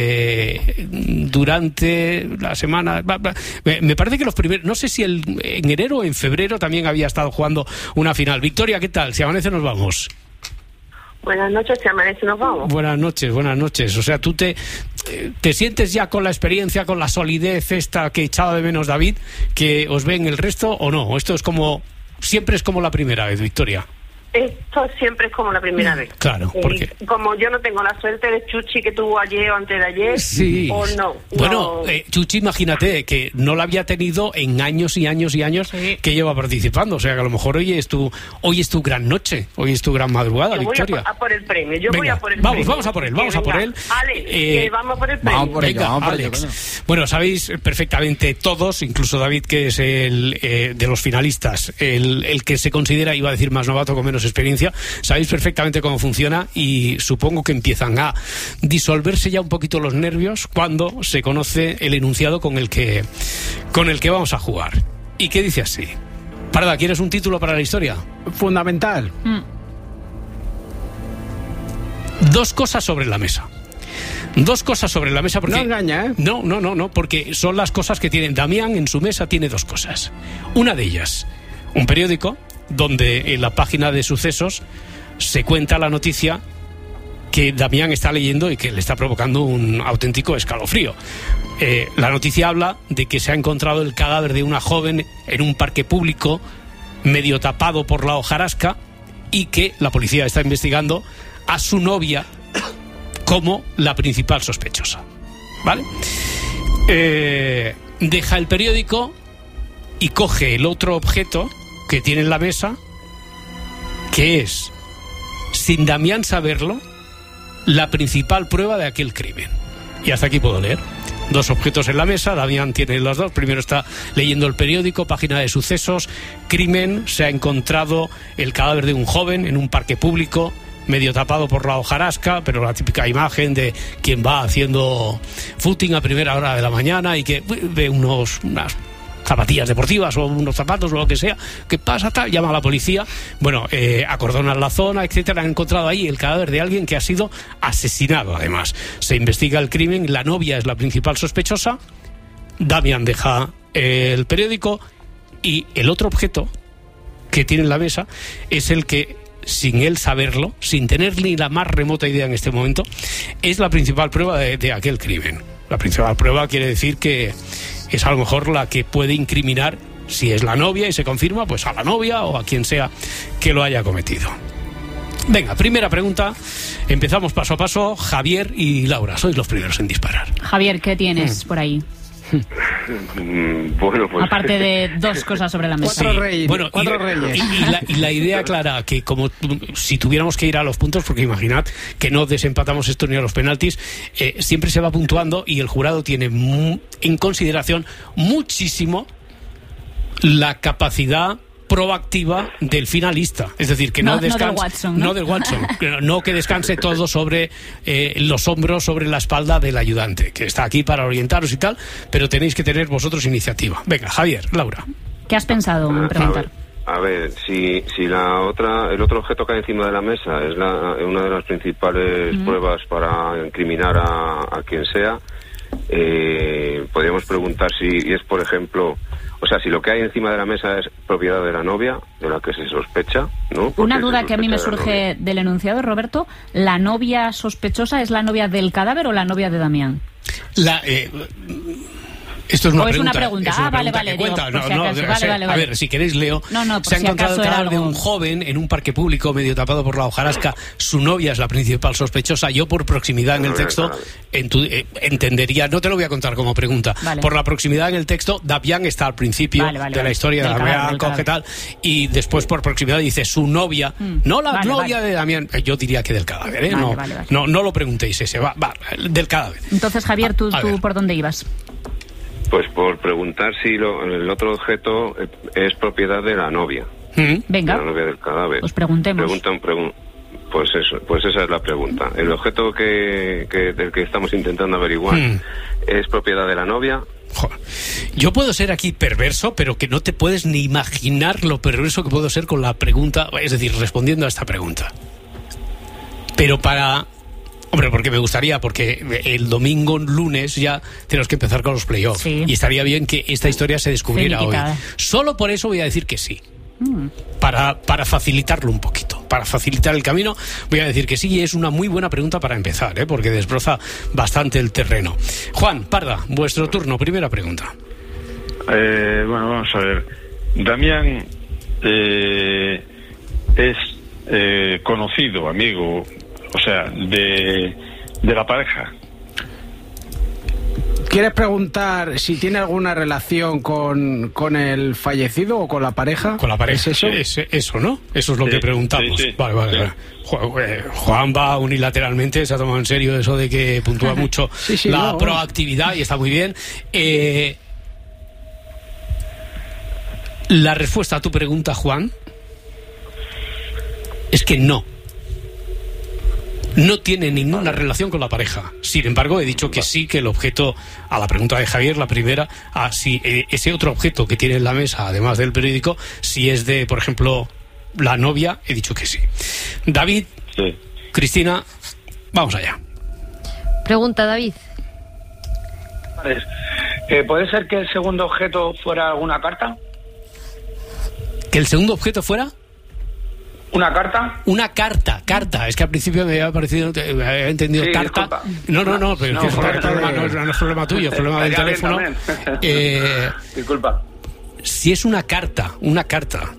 eh, durante la semana. Me, me parece que los primeros, no sé si el, en enero o en febrero también había estado jugando una final. Victoria, ¿qué tal? Si amanece, nos vamos. Buenas noches, si amanece nos vamos. Buenas noches, buenas noches. O sea, tú te, te sientes ya con la experiencia, con la solidez esta que echaba de menos David, que os ve en el resto, o no. Esto es como, siempre es como la primera vez, Victoria. Esto siempre es como la primera vez. Claro, Eh, porque... como yo no tengo la suerte de Chuchi que tuvo ayer o antes de ayer, Sí. o no. Bueno, no. eh, Chuchi, imagínate que no la había tenido en años y años y años que lleva participando. O sea, que a lo mejor hoy es tu, hoy es tu gran noche, hoy es tu gran madrugada, Yo voy a Victoria. por, a por el premio, yo voy Venga, a por el vamos, premio. vamos a por él, vamos Que a por venga. él. Alex, Eh, que vamos a por el premio. Vamos por ello, Venga, vamos por ello, Bueno, sabéis perfectamente todos, incluso David, que es el eh, de los finalistas, el, el que se considera, iba a decir, más novato con menos experiencia. Sabéis perfectamente cómo funciona y supongo que empiezan a disolverse ya un poquito los nervios cuando se conoce el enunciado con el que, con el que vamos a jugar. ¿Y qué dice así? Parda, ¿quieres un título para la historia? Fundamental. Mm. Dos cosas sobre la mesa. Dos cosas sobre la mesa porque... No engaña, ¿eh? No, no, no, no, porque son las cosas que tienen. Damián en su mesa tiene dos cosas. Una de ellas, un periódico donde en la página de sucesos se cuenta la noticia que Damián está leyendo y que le está provocando un auténtico escalofrío. Eh, la noticia habla de que se ha encontrado el cadáver de una joven en un parque público medio tapado por la hojarasca y que la policía está investigando a su novia como la principal sospechosa. ¿Vale? Eh, deja el periódico y coge el otro objeto que tiene en la mesa, que es, sin Damián saberlo, la principal prueba de aquel crimen. Y hasta aquí puedo leer. Dos objetos en la mesa, Damián tiene los dos. Primero está leyendo el periódico, página de sucesos, crimen, se ha encontrado el cadáver de un joven en un parque público, medio tapado por la hojarasca, pero la típica imagen de quien va haciendo footing a primera hora de la mañana y que ve unos unas zapatillas deportivas o unos zapatos o lo que sea, ¿qué pasa? Tal, llama a la policía, bueno, eh, acordonan la zona, etcétera. Han encontrado ahí el cadáver de alguien que ha sido asesinado, además. Se investiga el crimen, la novia es la principal sospechosa, Damián deja eh, el periódico y el otro objeto que tiene en la mesa es el que, sin él saberlo, sin tener ni la más remota idea en este momento, es la principal prueba de, de aquel crimen. La principal prueba quiere decir que es a lo mejor la que puede incriminar, si es la novia y se confirma, pues a la novia o a quien sea que lo haya cometido. Venga, primera pregunta. Empezamos paso a paso. Javier y Laura, sois los primeros en disparar. Javier, ¿qué tienes Mm. por ahí? Bueno, pues... Aparte de dos cosas sobre la mesa. Sí, bueno, y, y- y la, y la idea clara, que como tu- si tuviéramos que ir a los puntos, porque imaginad que no desempatamos esto ni a los penaltis, eh, siempre se va puntuando y el jurado tiene mu- en consideración muchísimo la capacidad proactiva del finalista, es decir, que no, No- no del descanse Watson, ¿no? del Watson, que no que descanse todo sobre eh, los hombros, sobre la espalda del ayudante, que está aquí para orientaros y tal, pero tenéis que tener vosotros iniciativa. Venga, Javier, Laura. ¿Qué has pensado en preguntar? A ver, si, si la otra, el otro objeto que hay encima de la mesa es la, una de las principales Ujú. pruebas para incriminar a, a quien sea, eh, podríamos preguntar si es, por ejemplo, o sea, si lo que hay encima de la mesa es propiedad de la novia, de la que se sospecha, ¿no? Porque Una se duda que a mí me sospecha de la novia. surge del enunciado, Roberto. ¿La novia sospechosa es la novia del cadáver o la novia de Damián? La, eh, esto es una ¿O es pregunta. una pregunta? es una Ah, vale, pregunta vale, que digo, cuenta. por No, si no, acaso. o Vale, sea, vale, a vale. ver, si queréis leo. No, no, por Se ha si encontrado el acaso era cadáver de algo- un joven en un parque público medio tapado por la hojarasca. Su novia es la principal sospechosa. Yo, por proximidad en el texto, en tu- eh, entendería, no te lo voy a contar como pregunta. Vale. Por la proximidad en el texto, Damián está al principio Vale, vale, de la vale. historia de Del la cadáver, novia del coge cadáver. tal, y después por proximidad dice su novia, Mm. no la Vale, novia vale. de Damián. Eh, Yo diría que del cadáver, ¿eh? Vale, no, vale, vale. no, no lo preguntéis ese, va, va, del cadáver. Entonces, Javier, ¿tú, A tú ver. por dónde ibas? Pues por preguntar si lo- el otro objeto eh, es propiedad de la novia. Venga. De la novia del cadáver. Pues preguntemos. Preguntan, pregun- pues eso, pues esa es la pregunta. El objeto que, que del que estamos intentando averiguar Hmm. es propiedad de la novia. Yo puedo ser aquí perverso, pero que no te puedes ni imaginar lo perverso que puedo ser con la pregunta, es decir, respondiendo a esta pregunta. Pero para... Hombre, porque me gustaría, porque el domingo, lunes, ya tenemos que empezar con los playoffs. Sí. Y estaría bien que esta historia se descubriera hoy. Finiquitada. Solo por eso voy a decir que sí. Mm. Para, para facilitarlo un poquito, para facilitar el camino, voy a decir que sí, y es una muy buena pregunta para empezar, ¿eh? Porque desbroza bastante el terreno. Juan, Parda, vuestro turno, primera pregunta. Eh, bueno, vamos a ver. Damián eh, es eh, conocido, amigo, o sea, de, de la pareja. ¿Quieres preguntar si tiene alguna relación con, con el fallecido o con la pareja? Con la pareja. ¿Es eso? Es- eso, ¿no? Eso es lo Sí, que preguntamos. sí, sí. Vale, vale, Sí. vale. Ju- eh, Juan va unilateralmente, se ha tomado en serio eso de que puntúa mucho Sí, sí, la no, vamos. proactividad y está muy bien. Eh, la respuesta a tu pregunta, Juan, es que no. No tiene ninguna relación con la pareja. Sin embargo, he dicho que sí, que el objeto, a la pregunta de Javier, la primera, a si eh, ese otro objeto que tiene en la mesa, además del periódico, si es de, por ejemplo, la novia, he dicho que sí. David, Cristina, vamos allá. Pregunta, David. Vale. Eh, ¿Puede ser que el segundo objeto fuera alguna carta? ¿Que el segundo objeto fuera? ¿Una carta? Una carta, carta. Es que al principio me había parecido, me había entendido Sí, carta. disculpa. No, no, no, pero No, es que por es, eso problema, de- no, es- no es problema tuyo, es problema del Estaría bien teléfono. también. Eh, Disculpa. si es una carta, una carta.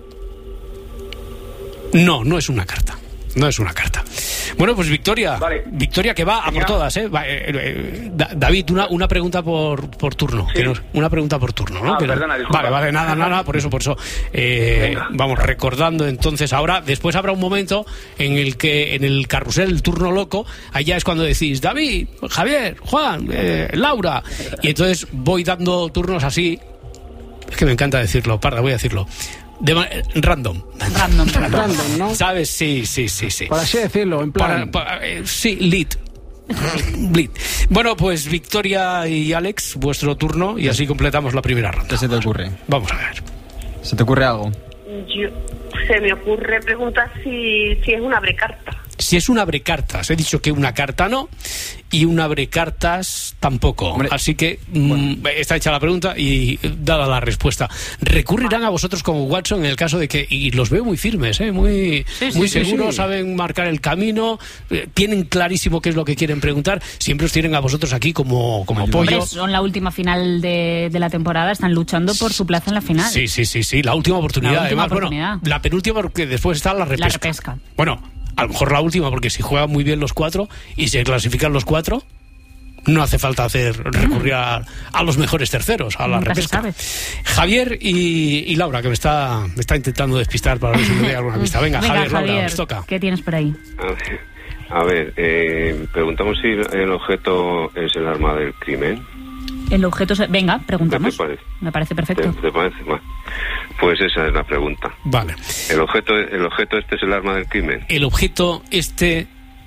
No, no es una carta. No es una carta. Bueno, pues Victoria, Victoria que va a por todas, ¿eh? Va, eh, eh, Da- David, una, una pregunta por, por turno. que nos- una pregunta por turno, ¿no? Ah, Que no- perdona, disculpa. vale, vale, nada, nada, por eso, por eso. Eh, vamos recordando entonces ahora, después habrá un momento en el que en el carrusel, el turno loco, allá es cuando decís, David, Javier, Juan, eh, Laura, y entonces voy dando turnos así. Es que me encanta decirlo, Parda, voy a decirlo. De ma- random. Random. Random, ¿no? ¿Sabes? Sí, sí, sí, sí. Por así decirlo, en plan... Para- para- eh, sí, lead. Lead. Bueno, pues Victoria y Alex, vuestro turno, y así completamos la primera ronda. ¿Qué se te ocurre? Vamos a ver. ¿Se te ocurre algo? Yo, se me ocurre preguntar si, si es una brecarta. si es un abrecartas. He dicho que una carta no y un abrecartas tampoco. Hombre, así que bueno. mmm, está hecha la pregunta y dada la respuesta. Recurrirán a vosotros como Watson en el caso de que, y los veo muy firmes, ¿eh? muy, sí, muy sí, seguros, sí, sí. saben marcar el camino, eh, tienen clarísimo qué es lo que quieren preguntar, siempre os tienen a vosotros aquí como, como apoyo. Hombre, son la última final de, de la temporada, están luchando por su plaza en la final. Sí, sí, sí, sí, la última oportunidad. La última Además, oportunidad. Bueno, la penúltima porque después está la repesca. La repesca. Bueno, a lo mejor la última, porque si juegan muy bien los cuatro y se clasifican los cuatro, no hace falta hacer recurrir a, a los mejores terceros, a la Nunca repesca. Javier y, y Laura, que me está, me está intentando despistar para ver si me doy alguna pista. Venga, Venga Javier, Javier, Laura, os toca. ¿Qué tienes por ahí? A ver, a ver eh, preguntamos si el objeto es el arma del crimen. El objeto es... Venga, preguntamos. ¿Qué te parece? Me parece perfecto. ¿Te, te parece? Bueno, pues esa es la pregunta. Vale. ¿El objeto, el objeto este es el arma del crimen? El objeto este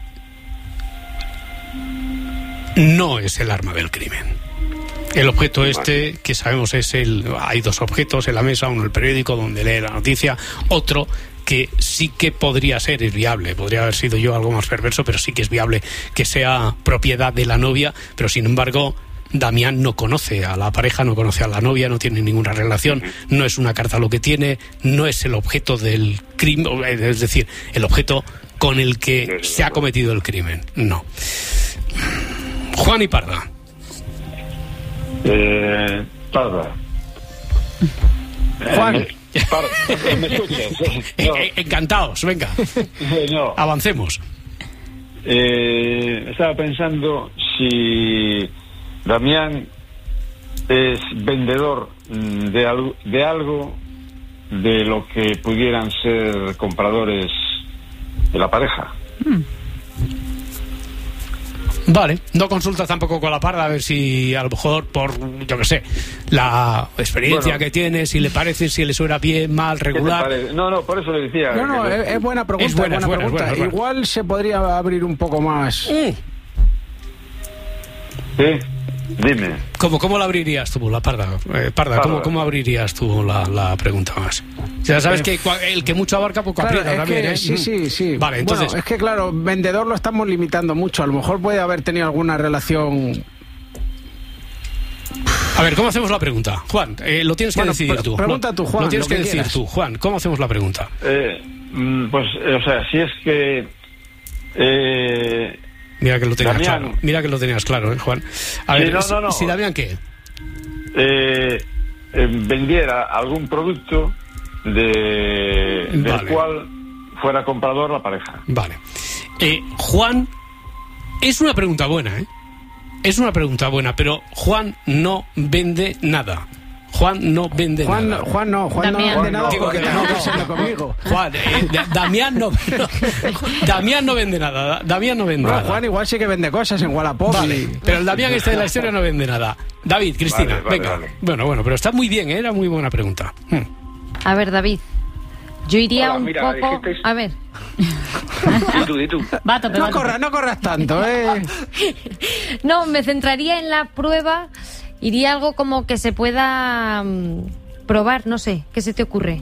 no es el arma del crimen. El objeto este, vale. que sabemos es el... Hay dos objetos en la mesa, uno el periódico donde lee la noticia, otro que sí que podría ser, es viable, podría haber sido yo algo más perverso, pero sí que es viable que sea propiedad de la novia, pero sin embargo... Damián no conoce a la pareja, no conoce a la novia, no tiene ninguna relación, no es una carta lo que tiene, no es el objeto del crimen, es decir, el objeto con el que se ha cometido el crimen, no. Juan y Parda. Eh, Parda. Juan. Eh, Parda. ¿Me escuchas? No. Encantados, venga. No. Avancemos. Eh, estaba pensando si... Damián es vendedor de, al, de algo de lo que pudieran ser compradores de la pareja. Hmm. Vale, no consultas tampoco con la Parda a ver si a lo mejor por, yo qué sé, la experiencia bueno, que tiene, si le parece, si le suena bien, mal, regular. No, no, por eso le decía. No, no, es, es buena pregunta. Es buena, es buena, buena pregunta. Es buena, es buena. Igual se podría abrir un poco más. Mm. ¿Sí? Dime. ¿Cómo, cómo la abrirías tú, la Parda? Eh, Parda, ¿cómo, ¿cómo abrirías tú la, la pregunta más? Ya sabes que el que mucho abarca poco claro, aprieta también, que, ¿eh? Sí, sí, sí. Vale, entonces... Bueno, es que claro, vendedor lo estamos limitando mucho. A lo mejor puede haber tenido alguna relación... A ver, ¿cómo hacemos la pregunta? Juan, eh, lo tienes que bueno, decidir tú. Pregunta tú, Juan. Lo tienes lo que, que decir quieras. tú, Juan. ¿Cómo hacemos la pregunta? Eh, pues, o sea, si es que... Eh... Mira que lo tenías Damián. claro. Mira que lo tenías claro, ¿eh, Juan? A sí, ver, no, no, no. si Damián, ¿qué? Eh, eh, vendiera algún producto de, del vale. cual fuera comprador la pareja. Vale. Eh, Juan, es una pregunta buena, ¿eh? Es una pregunta buena, pero Juan no vende nada. Juan no vende Juan, nada. Juan no, Juan Damián. no vende nada. Digo que no, no, conmigo. Juan, eh, Damián no, no, Damián no vende nada. Damián no vende no, nada. Juan igual sí que vende cosas en Wallapop. Vale, y... pero el Damián este de la historia no vende nada. David, Cristina, vale, vale, venga. Vale. Bueno, bueno, pero está muy bien, ¿eh? Era muy buena pregunta. Hmm. A ver, David. Yo iría Hola, un mira, poco... dijiste... A ver. Di tú, di tú. Va, tope, no, va, corras, no corras tanto, ¿eh? No, me centraría en la prueba. Iría algo como que se pueda um, probar, no sé. ¿Qué se te ocurre?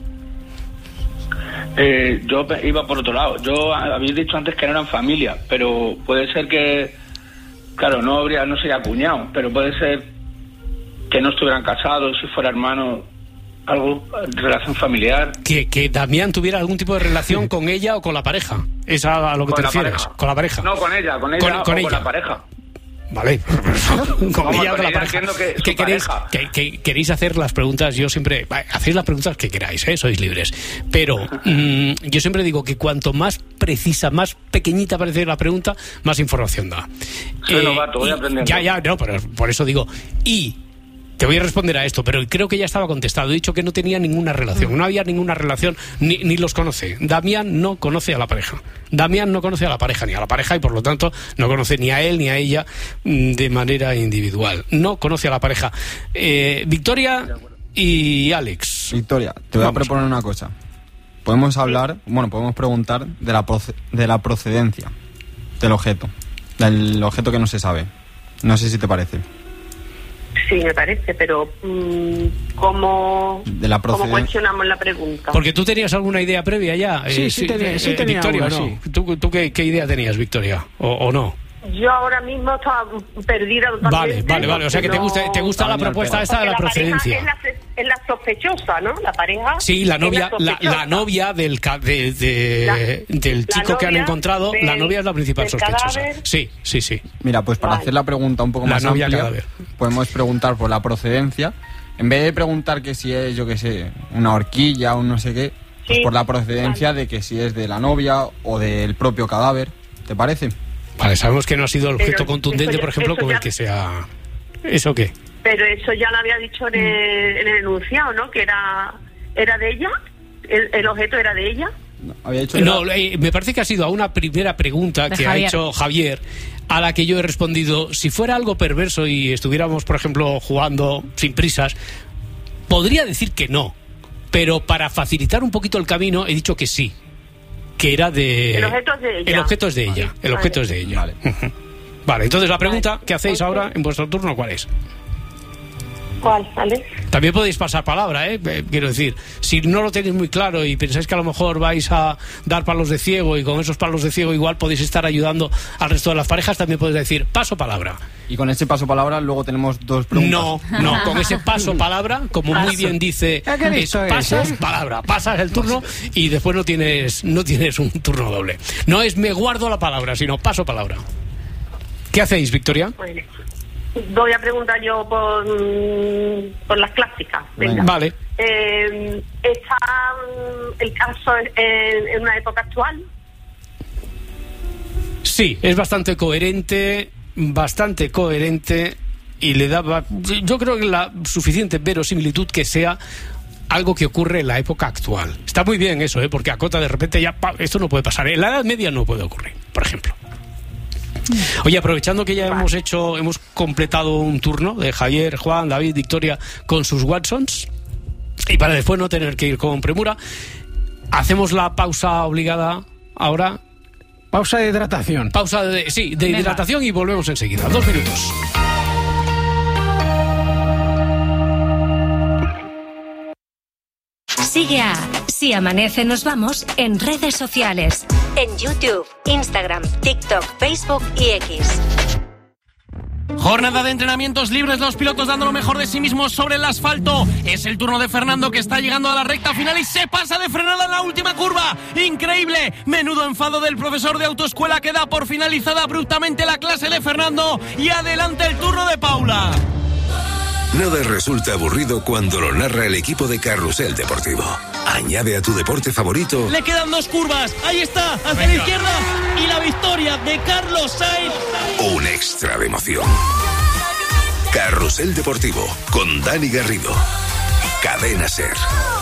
Eh, yo iba por otro lado. Yo habéis dicho antes que no eran familia, pero puede ser que, claro, no habría, no sería cuñado, pero puede ser que no estuvieran casados, si fuera hermano, algo, relación familiar. Que, que Damián tuviera algún tipo de relación con ella o con la pareja. ¿Es a lo que te refieres? Pareja. Con la pareja. No, con ella, con ella con, o con, con ella. la pareja. Vale, con Vamos, ella o con la ella pareja. que, que, queréis, que, que queréis hacer las preguntas, yo siempre... Hacéis las preguntas que queráis, ¿eh? Sois libres. Pero mmm, yo siempre digo que cuanto más precisa, más pequeñita parece la pregunta, más información da. Soy eh, novato, voy aprendiendo. Ya, ya, no, pero por eso digo... Y... Te voy a responder a esto, pero creo que ya estaba contestado. He dicho que no tenía ninguna relación, no había ninguna relación, ni, ni los conoce. Damián no conoce a la pareja. Damián no conoce a la pareja, ni a la pareja, y por lo tanto no conoce ni a él ni a ella de manera individual. No conoce a la pareja. Eh, Victoria y Alex. Victoria, te voy Vamos. a proponer una cosa. Podemos hablar, bueno, podemos preguntar de la, proce- de la procedencia del objeto, del objeto que no se sabe. No sé si te parece. Sí, me parece, pero mm, ¿cómo, De la ¿cómo proceden- cuestionamos la pregunta? Porque tú tenías alguna idea previa ya. Sí, sí tenía- sí tenía Victoria, una, ¿no? sí. ¿Tú, tú qué, qué idea tenías, Victoria? ¿O, o no? Yo ahora mismo estaba perdida totalmente. Vale, vale, vale. O sea que te no- gusta, te gusta la propuesta esta de la Porque procedencia. pareja Es la, es la sospechosa, ¿no? La pareja. Sí, la es novia, la, sospechosa. la novia del ca- de- de- La- del la chico que han novia encontrado, la del- novia es la principal del sospechosa. cadáver. Sí, sí, sí. Mira, pues para Vale. hacer la pregunta un poco La más novia amplia, cadáver. podemos preguntar por la procedencia. En vez de preguntar que si es, yo qué sé, una horquilla o no sé qué, pues Sí. por la procedencia de que si es de la novia o del propio cadáver. ¿Te parece? Vale, sabemos que no ha sido el objeto Pero contundente, eso ya- por ejemplo, eso con el ya- que sea... ¿Eso qué? Pero eso ya lo había dicho en el, en el enunciado, ¿no? Que era, era de ella. El, el objeto era de ella. Había hecho No, eh, me parece que ha sido a una primera pregunta De que Javier. ha hecho Javier, a la que yo he respondido, si fuera algo perverso y estuviéramos, por ejemplo, jugando sin prisas, podría decir que no, pero para facilitar un poquito el camino he dicho que sí, que era de... El objeto es de ella. El objeto es de ella, el Vale. objeto es de ella. Vale, vale, entonces la pregunta que hacéis ahora en vuestro turno, ¿cuál es? ¿Cuál, Alex? También podéis pasar palabra, ¿eh? Eh, Quiero decir, si no lo tenéis muy claro y pensáis que a lo mejor vais a dar palos de ciego y con esos palos de ciego igual podéis estar ayudando al resto de las parejas, también podéis decir paso palabra. Y con ese paso palabra luego tenemos dos preguntas. No, no, con ese paso palabra, como muy bien dice, Ah, qué es listo es, pasas ¿eh? palabra, pasas el turno y después no tienes, no tienes un turno doble. No es me guardo la palabra, sino paso palabra. ¿Qué hacéis, Victoria? Bueno, voy a preguntar yo por, mm, por las clásicas. Venga. Vale. Eh, ¿Está mm, el caso en, en una época actual? Sí, es bastante coherente, bastante coherente y le da, yo creo que la suficiente verosimilitud que sea algo que ocurre en la época actual. Está muy bien eso, ¿eh? Porque acota de repente ya, pa, esto no puede pasar. En la Edad Media no puede ocurrir, por ejemplo. Oye, aprovechando que ya hemos hecho, hemos completado un turno de Javier, Juan, David, Victoria con sus Watsons y para después no tener que ir con premura, hacemos la pausa obligada ahora. Pausa de hidratación. Pausa de, sí, de Venga. hidratación y volvemos enseguida. Dos minutos. Sigue a Si Amanece Nos Vamos en redes sociales. En YouTube, Instagram, TikTok, Facebook y X. Jornada de entrenamientos libres, los pilotos dando lo mejor de sí mismos sobre el asfalto. Es el turno de Fernando, que está llegando a la recta final y se pasa de frenada en la última curva. ¡Increíble! Menudo enfado del profesor de autoescuela, que da por finalizada abruptamente la clase de Fernando. Y adelante el turno de Paula. Nada resulta aburrido cuando lo narra el equipo de Carrusel Deportivo. Añade a tu deporte favorito Le quedan dos curvas. Ahí está, hacia la izquierda. Y la victoria de Carlos Sainz. un extra de emoción. Carrusel Deportivo con Dani Garrido. Cadena SER.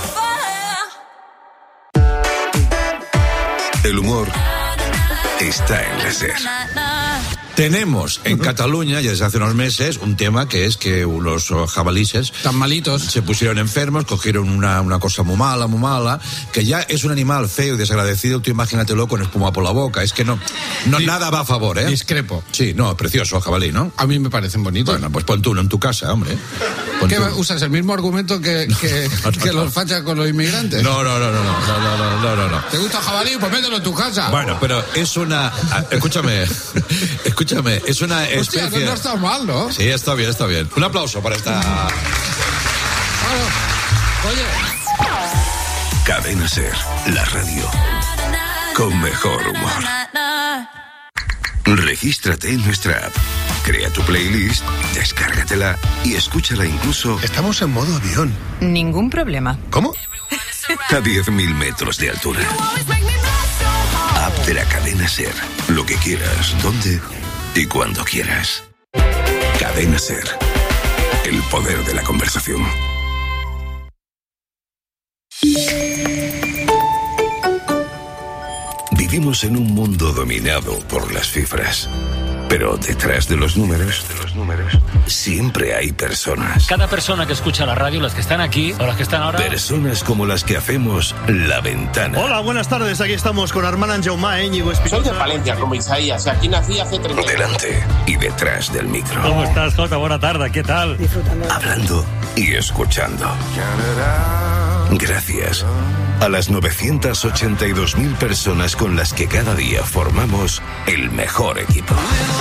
El humor está en la SER. Tenemos en Cataluña, ya desde hace unos meses, un tema que es que unos jabalíes tan malitos se pusieron enfermos, cogieron una, una cosa muy mala, muy mala, que ya es un animal feo y desagradecido. Tú imagínatelo con espuma por la boca. Es que no, no nada va a favor, ¿eh? Discrepo. Sí, no, precioso jabalí, ¿no? A mí me parecen bonitos. Bueno, pues pon tú uno en tu casa, hombre. Pon ¿Qué tú. usas el mismo argumento que, que, que los fachas con los inmigrantes? No, no, no, no, no, no, no, no, no, no, no. ¿Te gusta jabalí? Pues mételo en tu casa. Bueno, pero es una... ah, Escúchame, escúchame, es una especie... Hostia, no, no está mal, ¿no? Sí, está bien, está bien. Un aplauso para esta... Oye. Cadena SER, la radio con mejor humor. Regístrate en nuestra app. Crea tu playlist, descárgatela y escúchala incluso... Estamos en modo avión. Ningún problema. ¿Cómo? A diez mil metros de altura. App de la cadena SER. Lo que quieras, donde y cuando quieras. Cadena SER. El poder de la conversación. Vivimos en un mundo dominado por las cifras. Pero detrás de los números, de los números, siempre hay personas. Cada persona que escucha la radio, las que están aquí o las que están ahora... Personas como las que hacemos La Ventana. Hola, buenas tardes. Aquí estamos con Armand Anjaumá, Íñigo Espinosa. Soy de Palencia, como Isaías. Aquí nací hace treinta años. Delante y detrás del micro. ¿Cómo estás, Jota? Buena tarde. ¿Qué tal? Disfrutando. Hablando y escuchando. Gracias a las novecientas ochenta y dos mil personas con las que cada día formamos el mejor equipo.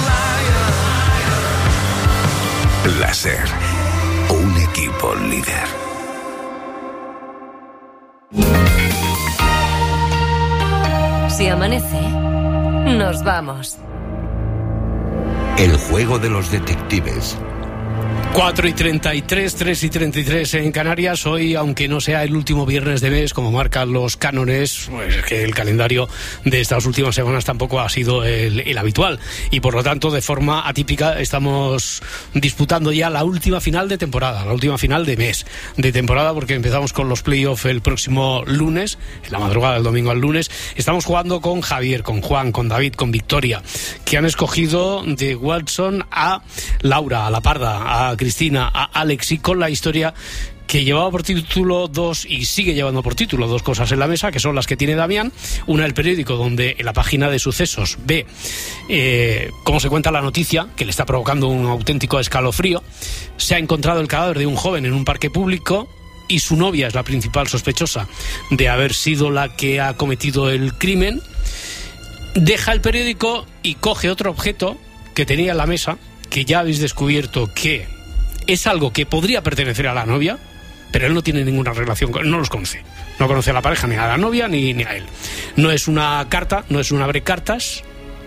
La SER, un equipo líder. Si amanece, nos vamos. El juego de los detectives. cuatro y treinta y tres, tres y treinta y tres en Canarias. Hoy, aunque no sea el último viernes de mes, como marcan los cánones, pues que el calendario de estas últimas semanas tampoco ha sido el, el habitual. Y por lo tanto, de forma atípica, estamos disputando ya la última final de temporada, la última final de mes de temporada, porque empezamos con los playoffs el próximo lunes, en la madrugada del domingo al lunes. Estamos jugando con Javier, con Juan, con David, con Victoria, que han escogido de Watson a Laura, a La Parda, a Cristina, a Alex, y con la historia que llevaba por título dos y sigue llevando por título dos cosas en la mesa, que son las que tiene Damián. Una, el periódico, donde en la página de sucesos ve eh, cómo se cuenta la noticia, que le está provocando un auténtico escalofrío. Se ha encontrado el cadáver de un joven en un parque público y su novia es la principal sospechosa de haber sido la que ha cometido el crimen. Deja el periódico y coge otro objeto que tenía en la mesa, que ya habéis descubierto que es algo que podría pertenecer a la novia, pero él no tiene ninguna relación con, no los conoce. No conoce a la pareja, ni a la novia, ni, ni a él. No es una carta, no es un abrecartas.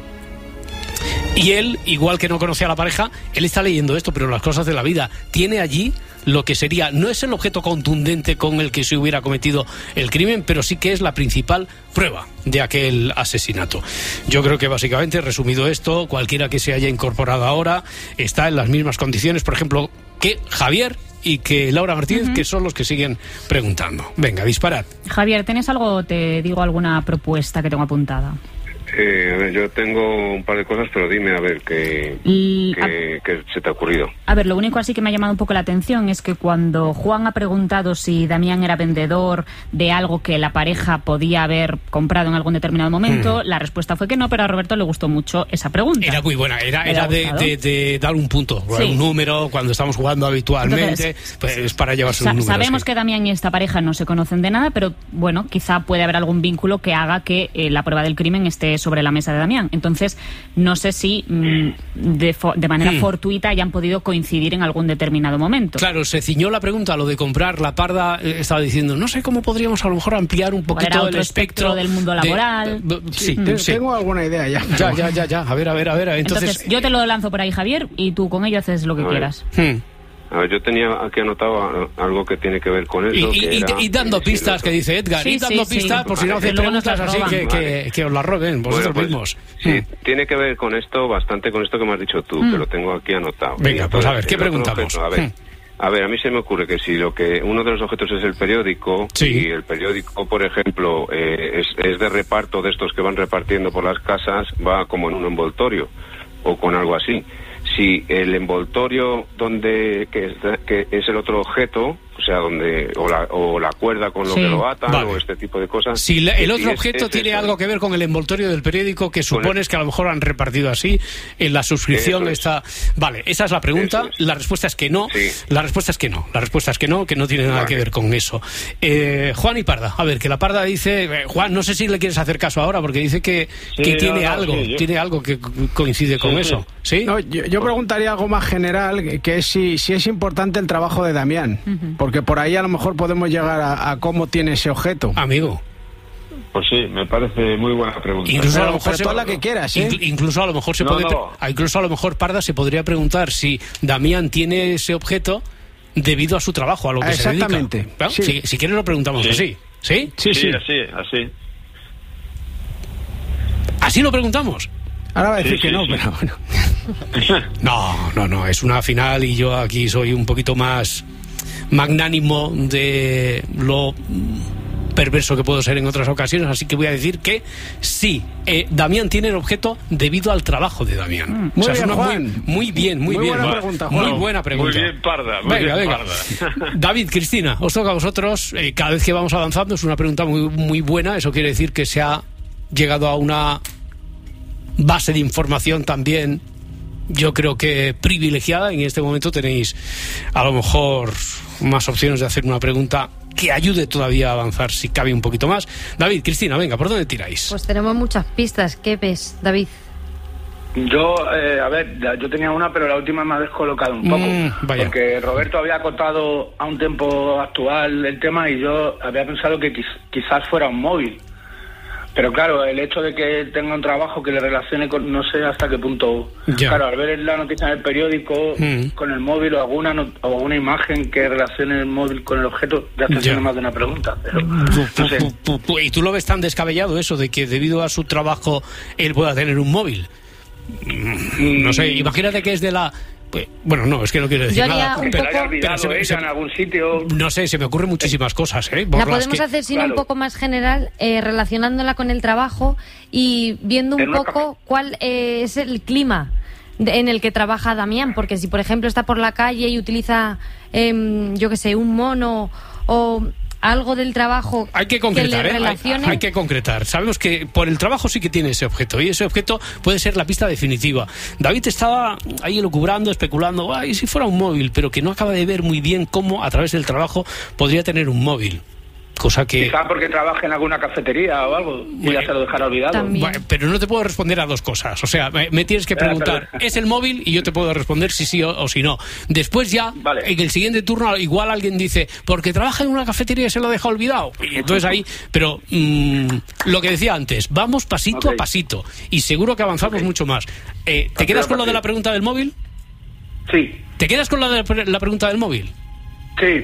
Y él, igual que no conoce a la pareja, él está leyendo esto, pero las cosas de la vida. Tiene allí lo que sería, no es el objeto contundente con el que se hubiera cometido el crimen, pero sí que es la principal prueba de aquel asesinato. Yo creo que básicamente, resumido esto, cualquiera que se haya incorporado ahora está en las mismas condiciones, por ejemplo, que Javier y que Laura Martínez, uh-huh. que son los que siguen preguntando. Venga, disparad. Javier, ¿tienes algo o te digo alguna propuesta que tengo apuntada? Eh, a ver, yo tengo un par de cosas, pero dime a ver qué, y, qué, a, qué se te ha ocurrido. A ver, lo único así que me ha llamado un poco la atención es que cuando Juan ha preguntado si Damián era vendedor de algo que la pareja podía haber comprado en algún determinado momento, mm. la respuesta fue que no, pero a Roberto le gustó mucho esa pregunta. Era muy buena, era, era de, de, de dar un punto, sí. un número, cuando estamos jugando habitualmente, Entonces, pues para llevarse sa- un número. Sabemos sí. que Damián y esta pareja no se conocen de nada, pero bueno, quizá puede haber algún vínculo que haga que eh, la prueba del crimen esté sobre la mesa de Damián. Entonces, no sé si mmm, de, fo- de manera hmm. fortuita hayan podido coincidir en algún determinado momento. Claro, se ciñó la pregunta a lo de comprar. La Parda eh, estaba diciendo, no sé cómo podríamos a lo mejor ampliar un poquito era otro el espectro, espectro del mundo laboral. De, de, de, sí, mm. sí. Tengo alguna idea ya. Ya, ya, ya, ya. A ver, a ver, a ver. Entonces, Entonces yo te lo lanzo por ahí, Javier, y tú con ello haces lo que quieras. Hmm. A ver, yo tenía aquí anotado algo que tiene que ver con eso. Y, que y, era, y dando eh, pistas, sí, que dice Edgar, sí, y dando sí, pistas sí. por si no hacéis preguntas así que, que, que os la roben vosotros bueno, mismos. pues, Sí, hmm. tiene que ver con esto, bastante con esto que me has dicho tú, hmm. que lo tengo aquí anotado. Venga, pues a ver, ¿qué preguntamos? Objeto, a, ver, hmm. a ver, a mí se me ocurre que si lo que uno de los objetos es el periódico, sí. y el periódico, por ejemplo, eh, es, es de reparto de estos que van repartiendo por las casas, va como en un envoltorio o con algo así. Si el envoltorio donde que es, que es el otro objeto, o sea, donde o la, o la cuerda con lo sí. que lo atan, vale. o este tipo de cosas. Si la, el otro si objeto es, es tiene eso. algo que ver con el envoltorio del periódico, que supones que a lo mejor han repartido así, en la suscripción es. está... Vale, esa es la pregunta. Es. La respuesta es que no. Sí. La respuesta es que no. La respuesta es que no, que no tiene nada vale. que ver con eso. Eh, Juan y Parda. A ver, que la Parda dice... Eh, Juan, no sé si le quieres hacer caso ahora, porque dice que, sí, que tiene, no, no, algo, sí, tiene algo que coincide sí, con sí. eso. ¿Sí? No, yo, yo preguntaría algo más general, que es si, si es importante el trabajo de Damián. Uh-huh. Porque por ahí a lo mejor podemos llegar a, a cómo tiene ese objeto. Amigo. Pues sí, me parece muy buena pregunta. Incluso a lo mejor se, toda la que quieras, ¿eh? Incluso a lo mejor se no, puede, no. incluso a lo mejor Parda se podría preguntar si Damián tiene ese objeto debido a su trabajo, a lo que Exactamente. se dedica. ¿Claro? Sí. Si, si quieres lo preguntamos sí. así. ¿Sí? Sí, sí, así, así. ¿Así lo preguntamos? Ahora va a decir sí, que sí, no, sí. pero bueno. No, no, no, es una final y yo aquí soy un poquito más magnánimo de lo perverso que puedo ser en otras ocasiones, así que voy a decir que sí, eh, Damián tiene el objeto debido al trabajo de Damián. Mm, muy, o sea, bien, es una Juan. muy, muy bien, muy, muy bien. Buena pregunta, Juan. Muy buena pregunta. Muy bien, Parda. Muy venga, bien, venga. Parda. David, Cristina, os toca a vosotros. Eh, cada vez que vamos avanzando es una pregunta muy, muy buena. Eso quiere decir que se ha llegado a una base de información también, yo creo que privilegiada. En este momento tenéis a lo mejor más opciones de hacer una pregunta que ayude todavía a avanzar, si cabe un poquito más. David, Cristina, venga, ¿por dónde tiráis? Pues tenemos muchas pistas. ¿Qué ves, David? Yo, eh, a ver, yo tenía una, pero la última me ha descolocado un poco. Mm, vaya. Porque Roberto había acotado a un tiempo actual el tema y yo había pensado que quiz- quizás fuera un móvil. Pero claro, el hecho de que tenga un trabajo que le relacione con, no sé hasta qué punto. Ya. Claro, al ver la noticia en el periódico Mm. con el móvil o alguna not- o alguna imagen que relacione el móvil con el objeto, ya está Ya. siendo más de una pregunta. Pero no sé. Pu- pu- pu- ¿Y tú lo ves tan descabellado eso de que debido a su trabajo él pueda tener un móvil? Mm, No sé, imagínate que es de la... pues, bueno, no, es que no quiero decir Yo haría nada. un pero- Pero haya olvidado se me- ella se- en algún sitio. no sé, se me ocurren muchísimas cosas, ¿eh? Por La las podemos que- hacer sino claro. un poco más general, eh, relacionándola con el trabajo y viendo un En una poco cuál eh, es el clima de- en el que trabaja Damián, porque si por ejemplo está por la calle y utiliza, em, yo qué sé, un mono o algo del trabajo Hay que concretar, le ¿eh? Hay, relacione. hay que concretar. Sabemos que por el trabajo sí que tiene ese objeto y ese objeto puede ser la pista definitiva. David estaba ahí elucubrando, especulando, ay, si fuera un móvil, pero que no acaba de ver muy bien cómo a través del trabajo podría tener un móvil. Cosa que... Quizás porque trabaja en alguna cafetería o algo y ya se lo dejará olvidado. Bueno, pero no te puedo responder a dos cosas. O sea, me, me tienes que preguntar, pero- ¿es el móvil? Y yo te puedo responder si sí o, o si no. Después ya, en el siguiente turno, igual alguien dice, porque trabaja en una cafetería y se lo deja olvidado. Y entonces ahí, pero mm, lo que decía antes, vamos pasito Ok. a pasito. Y seguro que avanzamos mucho más. Eh, ¿Te Pasito quedas a con lo de pasito. la pregunta del móvil? Sí. ¿Te quedas con la de la pregunta del móvil? Sí.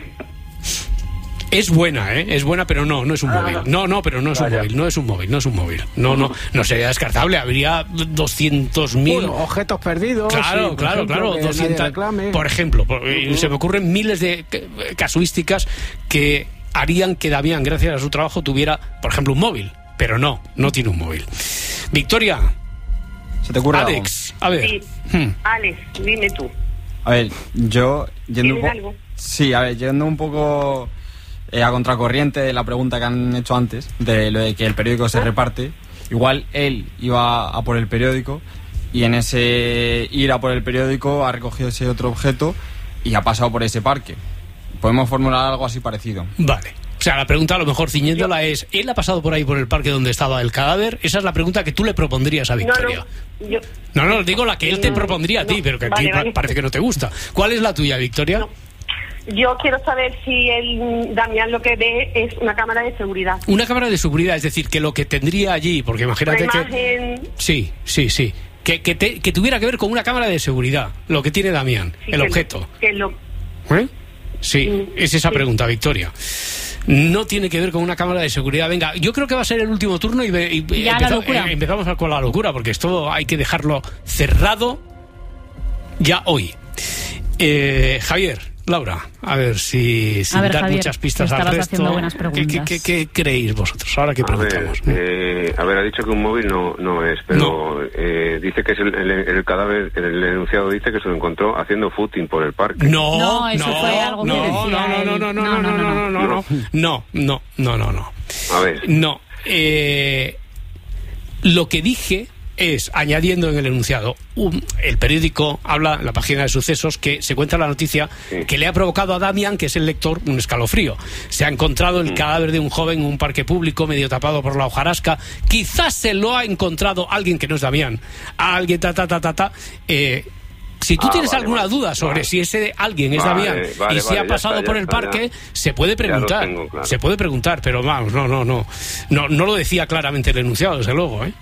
Es buena, ¿eh? Es buena, pero no, no es un Ah, móvil. No, no, pero no es un móvil, no es un móvil, no es un móvil. No, no, no sería descartable, habría doscientos mil... Bueno, objetos perdidos. Claro, sí, por claro, ejemplo, claro. que nadie doscientos, reclame. por ejemplo, por- y se me ocurren miles de eh, casuísticas que harían que Damián, gracias a su trabajo, tuviera, por ejemplo, un móvil. Pero no, no tiene un móvil. Victoria. ¿Se te ocurre Alex, a ver. Sí. Hmm. Alex, dime tú. A ver, yo yendo un ¿Tienes poco... algo? Sí, a ver, yendo un poco eh, a contracorriente de la pregunta que han hecho antes, de lo de que el periódico se reparte, igual él iba a por el periódico y en ese ir a por el periódico ha recogido ese otro objeto y ha pasado por ese parque. Podemos formular algo así parecido. Vale. O sea, la pregunta a lo mejor ciñéndola es, ¿él ha pasado por ahí por el parque donde estaba el cadáver? Esa es la pregunta que tú le propondrías a Victoria. No, no, yo, No, no, digo la que él te Mm, propondría a ti, no. pero que aquí Vale, vale. parece que no te gusta. ¿Cuál es la tuya, Victoria? yo quiero saber si el Damián lo que ve es una cámara de seguridad. Una cámara de seguridad, es decir, que lo que tendría allí, porque imagínate Una que... imagen, Sí, sí, sí. Que, que, te- que tuviera que ver con una cámara de seguridad, lo que tiene Damián, sí, el que- objeto. Que lo, ¿Eh? Sí, Mm, es esa sí. pregunta, Victoria. No tiene que ver con una cámara de seguridad. Venga, yo creo que va a ser el último turno y, ve- y- Ya, la empeza- locura. eh, empezamos a- con la locura, porque esto hay que dejarlo cerrado ya hoy. Eh, Javier, Laura, a ver si sin A ver, dar Javier, muchas pistas que al estabas resto. haciendo buenas ¿qué, preguntas. qué, qué- qué creéis vosotros? Ahora que A ver, preguntamos. eh, a ver, ha dicho que un móvil no, no es, pero eh, dice que es el, el, el cadáver, el enunciado dice que se lo encontró haciendo footing por el parque. No, No, eso no, fue algo que no, decía no, no, él. no, no, no, no, no, no, no, no, no, no, no, no, no, no. A ver, No, eh, lo que dije es, añadiendo en el enunciado, un- el periódico habla en la página de sucesos que se cuenta la noticia que le ha provocado a Damián, que es el lector, un escalofrío. Se ha encontrado el cadáver de un joven en un parque público medio tapado por la hojarasca. Quizás se lo ha encontrado alguien que no es Damián. Alguien, ta, ta, ta, ta, ta. Eh, si tú Ah, tienes vale, alguna vale, duda sobre vale. si ese alguien es Vale, Damián vale, y si vale, ha ya pasado está, por ya el está, parque, ya. se puede Ya lo preguntar. tengo, claro. Se puede preguntar, pero vamos, no, no, no. No, no lo decía claramente el enunciado, desde luego, ¿eh?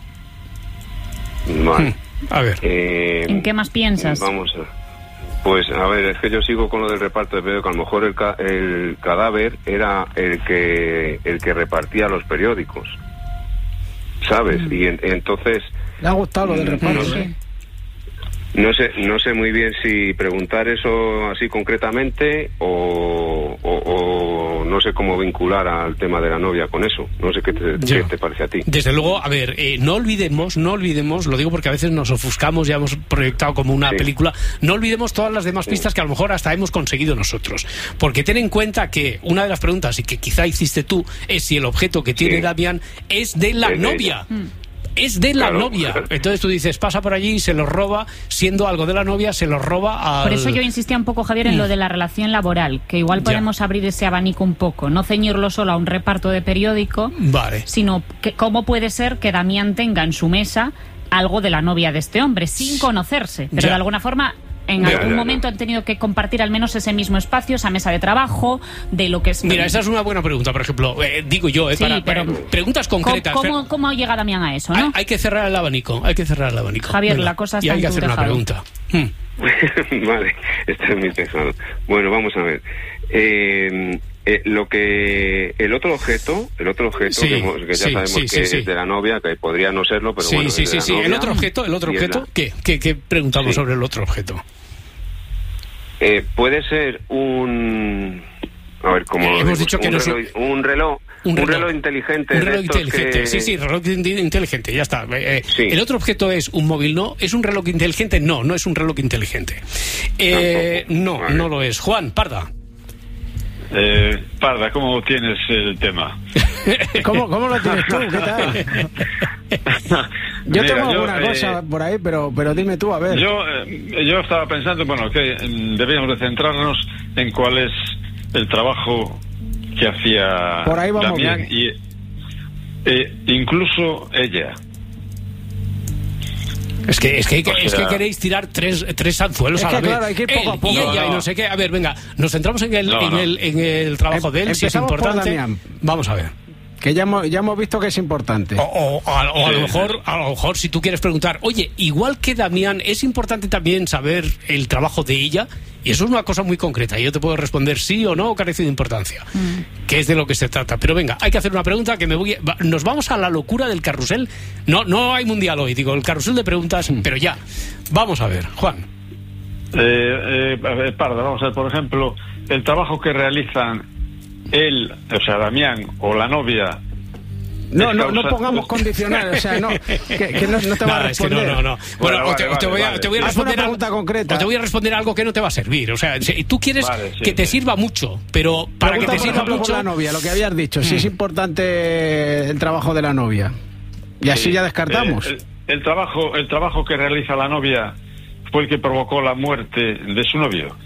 vale. A ver. Eh, ¿En qué más piensas? Vamos a... Pues a ver, es que yo sigo con lo del reparto de periódicos. A lo mejor el, ca- el cadáver era el que el que repartía los periódicos, ¿sabes? Y en- entonces Le ha gustado lo del reparto. no sé, no sé, no sé muy bien si preguntar eso así concretamente o, o, o no sé cómo vincular al tema de la novia con eso. No sé qué te, qué te parece a ti. Desde luego, a ver, eh, no olvidemos, no olvidemos, lo digo porque a veces nos ofuscamos, ya hemos proyectado como una sí. película, no olvidemos todas las demás pistas sí. que a lo mejor hasta hemos conseguido nosotros. Porque ten en cuenta que una de las preguntas, y que quizá hiciste tú, es si el objeto que tiene sí. Damián es de la es novia. De es de la claro, novia. Claro. Entonces tú dices, pasa por allí y se lo roba, siendo algo de la novia, se lo roba al... Por eso yo insistía un poco, Javier, en mm. lo de la relación laboral, que igual podemos ya. abrir ese abanico un poco, no ceñirlo solo a un reparto de periódico, vale. sino que cómo puede ser que Damián tenga en su mesa algo de la novia de este hombre, sin conocerse, pero ya. de alguna forma... En ya, algún ya, momento ya. han tenido que compartir al menos ese mismo espacio, esa mesa de trabajo, de lo que es... Mira, esa es una buena pregunta, por ejemplo, eh, digo yo, eh, sí, para, pero para preguntas concretas. ¿Cómo, cómo, cómo llega Damián a eso, no? Hay, hay que cerrar el abanico, hay que cerrar el abanico. Javier, Venga, la cosa está y hay en que tu hacer tejado. una pregunta. Hmm. Vale, este es mi tejado. Bueno, vamos a ver. Eh, eh, lo que el otro objeto, el otro objeto sí, que, hemos, que ya sí, sabemos sí, que sí, es sí. de la novia, que podría no serlo, pero sí, bueno, sí, es sí, de la sí. novia, El otro objeto, el otro objeto, la... ¿qué? ¿Qué, qué preguntamos sí. sobre el otro objeto? Eh, puede ser un... A ver, como... Eh, hemos dicho que un, no reloj, un reloj... Un reloj, un reloj inteligente. Un reloj de estos inteligente, que... sí, sí, reloj inteligente, ya está. Eh, sí. El otro objeto es un móvil, ¿no? ¿Es un reloj inteligente? No, no es un reloj inteligente. Eh, no, vale. no lo es. Juan, Parda. Eh, Parda, ¿cómo tienes el tema? ¿Cómo, ¿Cómo lo tienes tú? ¿Qué tal? Yo Mira, tengo yo, alguna eh, cosa por ahí, pero, pero dime tú, a ver. Yo, eh, yo estaba pensando, bueno, que debíamos de centrarnos en cuál es el trabajo que hacía por ahí vamos Damián bien. y eh, incluso ella. Es que, es que, o sea, es que queréis tirar tres, tres anzuelos es a la que, vez. Claro, hay que ir poco a poco. Y ella, no, no. y no sé qué. A ver, venga, nos centramos en el, no, en no. el, en el trabajo de él, em, si es importante. Vamos a ver. Que ya hemos, ya hemos visto que es importante. O, o, o, a, o a lo mejor, a lo mejor, si tú quieres preguntar, oye, igual que Damián, es importante también saber el trabajo de ella. Y eso es una cosa muy concreta. Y yo te puedo responder sí o no, o carece de importancia. Mm. Que es de lo que se trata. Pero venga, hay que hacer una pregunta que me voy. A, nos vamos a la locura del carrusel. No, no hay mundial hoy, digo, el carrusel de preguntas, mm. pero ya. Vamos a ver, Juan. Eh, eh, Parda, vamos a ver, por ejemplo, el trabajo que realizan él, o sea, Damián, o la novia. No, no, no pongamos condicionales, o sea, no, que, que no, no te va a responder. Es que no, no, no. Bueno, bueno o te, vale, te, voy a, vale. te voy a responder una pregunta algo, concreta. o te voy a responder algo que no te va a servir. O sea, si tú quieres vale, sí, que te sí. sirva mucho, pero para Pregunta, que te sirva ejemplo, mucho. Con la novia, lo que habías dicho, mm. si es importante el trabajo de la novia. Y así sí. ya descartamos. Eh, el, el trabajo, el trabajo que realiza la novia fue el que provocó la muerte de su novio.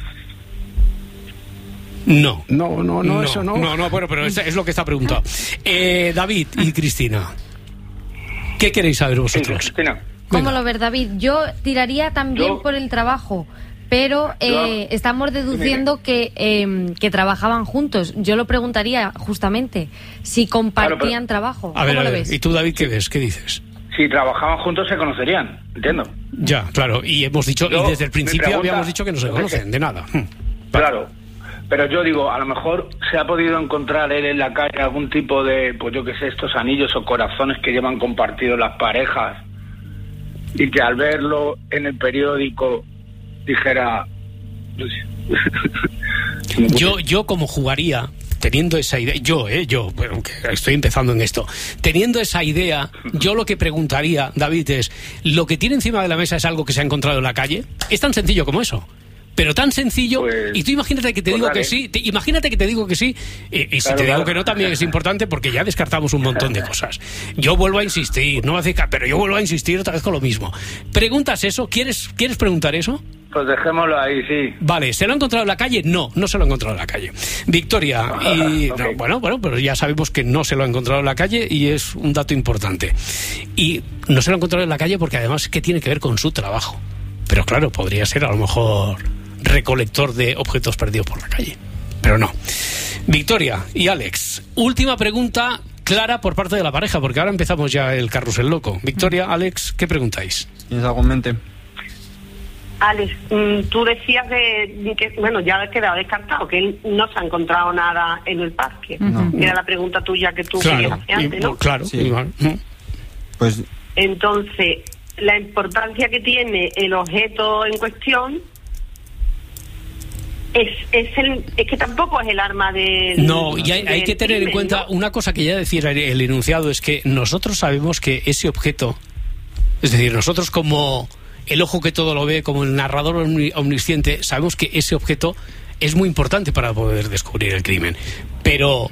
No. No, no, no, no, eso no. No, no, bueno, pero es, es lo que está preguntado. Eh, David y Cristina, ¿qué queréis saber vosotros? Sí, Cristina. ¿Cómo lo ves, David? Yo tiraría también Yo... por el trabajo, pero eh, Yo... estamos deduciendo que, eh, que trabajaban juntos. Yo lo preguntaría justamente, si compartían claro, pero... trabajo. A ver, ¿Cómo a lo ver, ves? ¿y tú, David, qué ves? ¿Qué dices? Si trabajaban juntos se conocerían, entiendo. Ya, claro, y hemos dicho, Yo, y desde el principio pregunta, habíamos dicho que no se conocen, de nada. Claro, pero yo digo, a lo mejor se ha podido encontrar él en la calle algún tipo de, pues yo qué sé, estos anillos o corazones que llevan compartidos las parejas y que al verlo en el periódico dijera... yo, yo como jugaría... Teniendo esa idea, yo, eh, yo, bueno, que estoy empezando en esto, teniendo esa idea, yo lo que preguntaría, David, es, ¿lo que tiene encima de la mesa es algo que se ha encontrado en la calle? Es tan sencillo como eso. Pero tan sencillo, pues, y tú imagínate que te pues digo dale. que sí, te, imagínate que te digo que sí, y, y si claro, te digo claro. que no también es importante porque ya descartamos un montón de cosas. Yo vuelvo a insistir, no hace pero yo vuelvo a insistir otra vez con lo mismo. ¿Preguntas eso? ¿Quieres, ¿quieres preguntar eso? Pues dejémoslo ahí, sí. Vale, ¿se lo ha encontrado en la calle? No, no se lo ha encontrado en la calle. Victoria, y okay. no, bueno, bueno, pero ya sabemos que no se lo ha encontrado en la calle y es un dato importante. Y no se lo ha encontrado en la calle porque además que tiene que ver con su trabajo. Pero claro, podría ser a lo mejor recolector de objetos perdidos por la calle. Pero no. Victoria y Alex, última pregunta clara por parte de la pareja, porque ahora empezamos ya el carrusel loco. Victoria, Alex, ¿qué preguntáis? ¿Tienes algo en mente? Alex, tú decías de que, bueno, ya ha quedado descartado, que él no se ha encontrado nada en el parque. No. Era la pregunta tuya que tú claro, querías hacer antes, ¿no? Claro, sí. Pues... Entonces, la importancia que tiene el objeto en cuestión Es, es, el, es que tampoco es el arma del... No, y hay, hay que tener crimen, en cuenta ¿no? una cosa que ya decía el enunciado, es que nosotros sabemos que ese objeto, es decir, nosotros como el ojo que todo lo ve, como el narrador omni- omnisciente, sabemos que ese objeto es muy importante para poder descubrir el crimen. Pero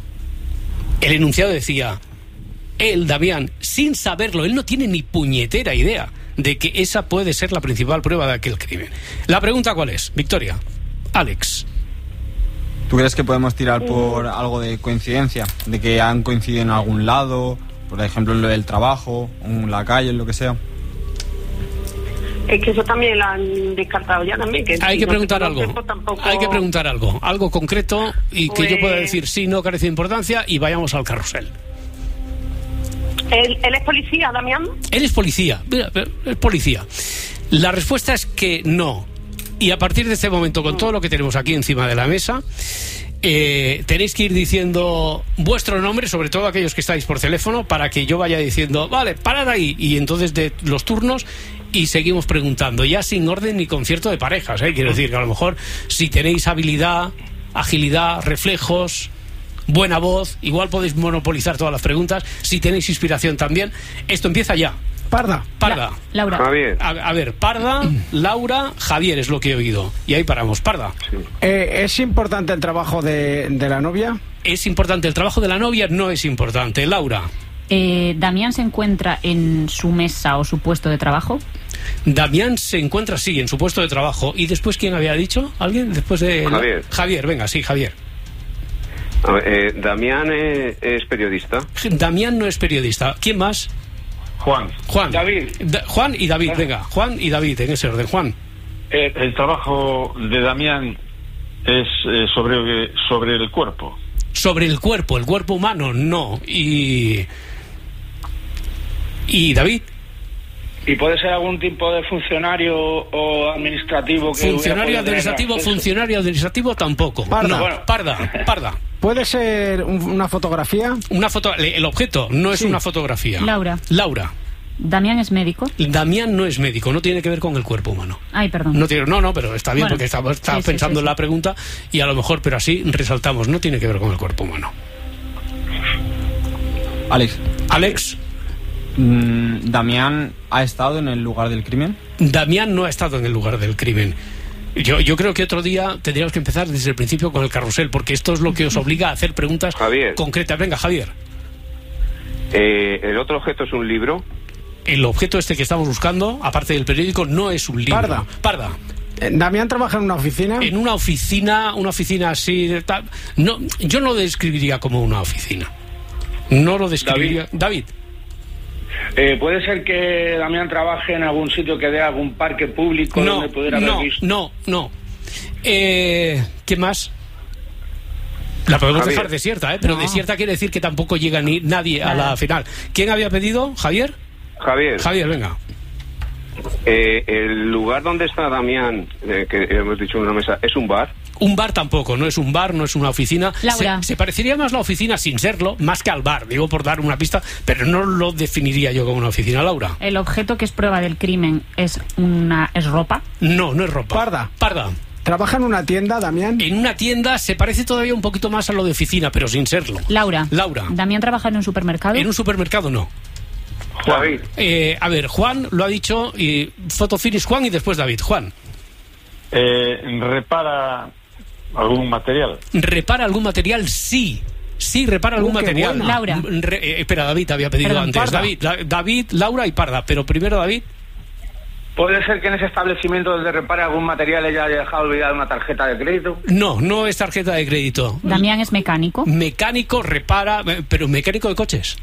el enunciado decía, él, Damián, sin saberlo, él no tiene ni puñetera idea de que esa puede ser la principal prueba de aquel crimen. La pregunta, ¿cuál es? Victoria. Alex. ¿Tú crees que podemos tirar por algo de coincidencia? De que han coincidido en algún lado, por ejemplo en lo del trabajo, en la calle, en lo que sea. Es que eso también lo han descartado ya también. Que Hay si que no preguntar se algo. conoce, pues tampoco- Hay que preguntar algo. Algo concreto y que Pues- yo pueda decir sí, no carece de importancia y vayamos al carrusel. ¿Él, él es policía, Damián? Él es policía. Mira, es policía. La respuesta es que no. Y a partir de este momento, con todo lo que tenemos aquí encima de la mesa, eh, tenéis que ir diciendo vuestro nombre, sobre todo aquellos que estáis por teléfono, para que yo vaya diciendo, vale, parad ahí. Y entonces de los turnos y seguimos preguntando, ya sin orden ni concierto de parejas, ¿eh? Quiero decir que a lo mejor si tenéis habilidad, agilidad, reflejos, buena voz, igual podéis monopolizar todas las preguntas. Si tenéis inspiración también, esto empieza ya. Parda. Parda. La, Laura. Javier. A, a ver, Parda, Laura, Javier es lo que he oído. Y ahí paramos. Parda. Eh, ¿Es importante el trabajo de, de la novia? ¿Es importante el trabajo de la novia? No es importante. Laura. Eh, ¿Damián se encuentra en su mesa o su puesto de trabajo? Damián se encuentra, sí, en su puesto de trabajo. ¿Y después quién había dicho? ¿Alguien? Después de... Javier. Javier, venga, sí, Javier. A ver, eh, Damián es, es periodista. Damián no es periodista. ¿Quién más? Juan. Juan. David. Da- Juan y David, venga. Juan y David, en ese orden. Juan. Eh, el trabajo de Damián es eh, sobre, sobre el cuerpo. Sobre el cuerpo, el cuerpo humano, no. Y... ¿Y David? ¿Y puede ser algún tipo de funcionario o administrativo que Funcionario hubiera podido tener administrativo, acceso? funcionario administrativo tampoco. Parda. No, Bueno. parda, parda. ¿Puede ser un- una fotografía? Una foto, el objeto no es Sí. una fotografía. Laura. Laura. ¿Damián es médico? Damián no es médico, no tiene que ver con el cuerpo humano. Ay, perdón. No, tiene, no, no, pero está bien Bueno, porque estaba, estaba sí, sí, pensando sí, en sí. la pregunta y a lo mejor, pero así resaltamos, no tiene que ver con el cuerpo humano. Alex. Alex. Mm, ¿Damián ha estado en el lugar del crimen? Damián no ha estado en el lugar del crimen. Yo, yo creo que otro día tendríamos que empezar desde el principio con el carrusel, porque esto es lo que os obliga a hacer preguntas Javier. concretas. Venga, Javier. Eh, ¿El otro objeto es un libro? El objeto este que estamos buscando, aparte del periódico, no es un libro. Parda. Parda. Eh, ¿Damián trabaja en una oficina? En una oficina, una oficina así, de tal- no, yo no lo describiría como una oficina. No lo describiría. David. Eh, ¿Puede ser que Damián trabaje en algún sitio que dé algún parque público No, donde pudiera haber no, visto? no, no. Eh, ¿Qué más? La podemos Javier. dejar desierta, ¿eh? Pero No. desierta quiere decir que tampoco llega ni nadie a la final. ¿Quién había pedido? ¿Javier? Javier. Javier, venga. Eh, ¿El lugar donde está Damián, eh, que hemos dicho en una mesa, es un bar? Un bar tampoco, no es un bar, no es una oficina. Laura. Se, se parecería más la oficina sin serlo, más que al bar, digo por dar una pista, pero no lo definiría yo como una oficina, Laura. ¿El objeto que es prueba del crimen es una es ropa? No, no es ropa. Parda. Parda. ¿Trabaja en una tienda, Damián? En una tienda se parece todavía un poquito más a lo de oficina, pero sin serlo. Laura. Laura. ¿Damián trabaja en un supermercado? En un supermercado no. David. Eh, a ver, Juan lo ha dicho, y fotofinish Juan y después David. Juan. Eh, repara algún material. ¿Repara algún material? Sí. Sí, repara algún Uh, qué material. bueno. Laura. Re- eh, espera, David había pedido Perdón, antes. Parda. David, La- David, Laura y Parda. Pero primero David. ¿Puede ser que en ese establecimiento donde repare algún material ella haya dejado olvidada una tarjeta de crédito? No, no es tarjeta de crédito. ¿Damián es mecánico? Mecánico repara, eh, pero mecánico de coches.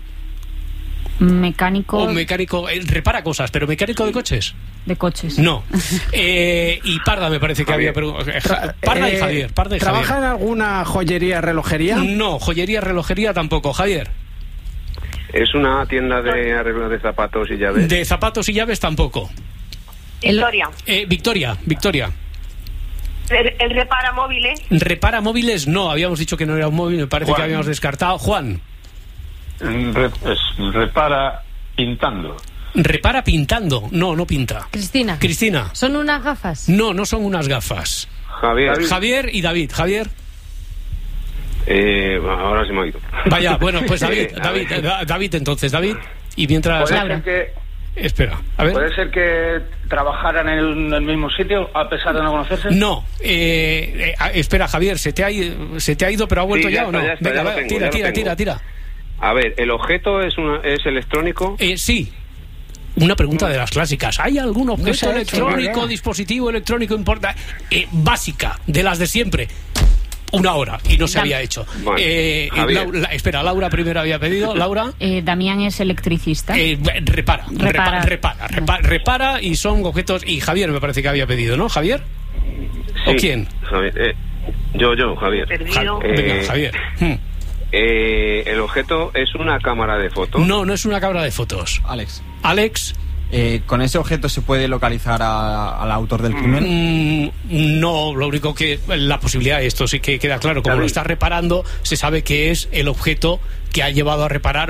Mecánico O mecánico, eh, repara cosas, pero mecánico de coches. de coches. No. Eh, y Parda me parece que había preguntado. Parda y Eh, Javier. Parda y ¿Trabaja Javier. en alguna joyería, relojería? No, joyería, relojería tampoco. Javier. ¿Es una tienda de arreglo de zapatos y llaves? De zapatos y llaves tampoco. Victoria. Eh, Victoria, Victoria. ¿Él, él repara móviles? Repara móviles, no. Habíamos dicho que no era un móvil, me parece Juan. que habíamos descartado. Juan. Re- es- repara pintando. Repara pintando. No, no pinta. Cristina. Cristina. ¿Son unas gafas? No, no son unas gafas. Javier. Javier y David. Javier. Eh, ahora se me ha ido. Vaya, bueno, pues David, David, David, David entonces, David. Y mientras... Puede ser que, Espera, a ver. ¿Puede ser que trabajaran en el, en el mismo sitio a pesar de no conocerse? No, eh, eh, espera, Javier, ¿se te, ha ido, ¿se te ha ido pero ha vuelto Sí, ya, ya o no? está, ya está, Venga, ya lo va, tengo, tira, ya lo tira, tengo. tira, tira. A ver, ¿el objeto es, una, es electrónico? Eh, sí. Una pregunta de las clásicas. ¿Hay algún objeto No sé, electrónico, sí, dispositivo electrónico importante? Eh, básica, de las de siempre. Una hora, y no se Dam- había hecho. Vale. Eh, Javier. Laura- espera, Laura primero había pedido. Laura. Eh, Damián es electricista. Eh, repara, repara, Repara. repara, repara, repara, y son objetos. Y Javier me parece que había pedido, ¿no? ¿Javier? ¿O Sí, quién? Javier, eh, yo, yo, Javier. Ja- Venga, Eh, Javier. Hmm. eh, ¿El objeto es una cámara de fotos? No, no es una cámara de fotos. Alex. Alex. Eh, ¿Con ese objeto se puede localizar a- al autor del crimen? Mm, no, lo único que la posibilidad, esto sí que queda claro, como lo está reparando, se sabe que es el objeto que ha llevado a reparar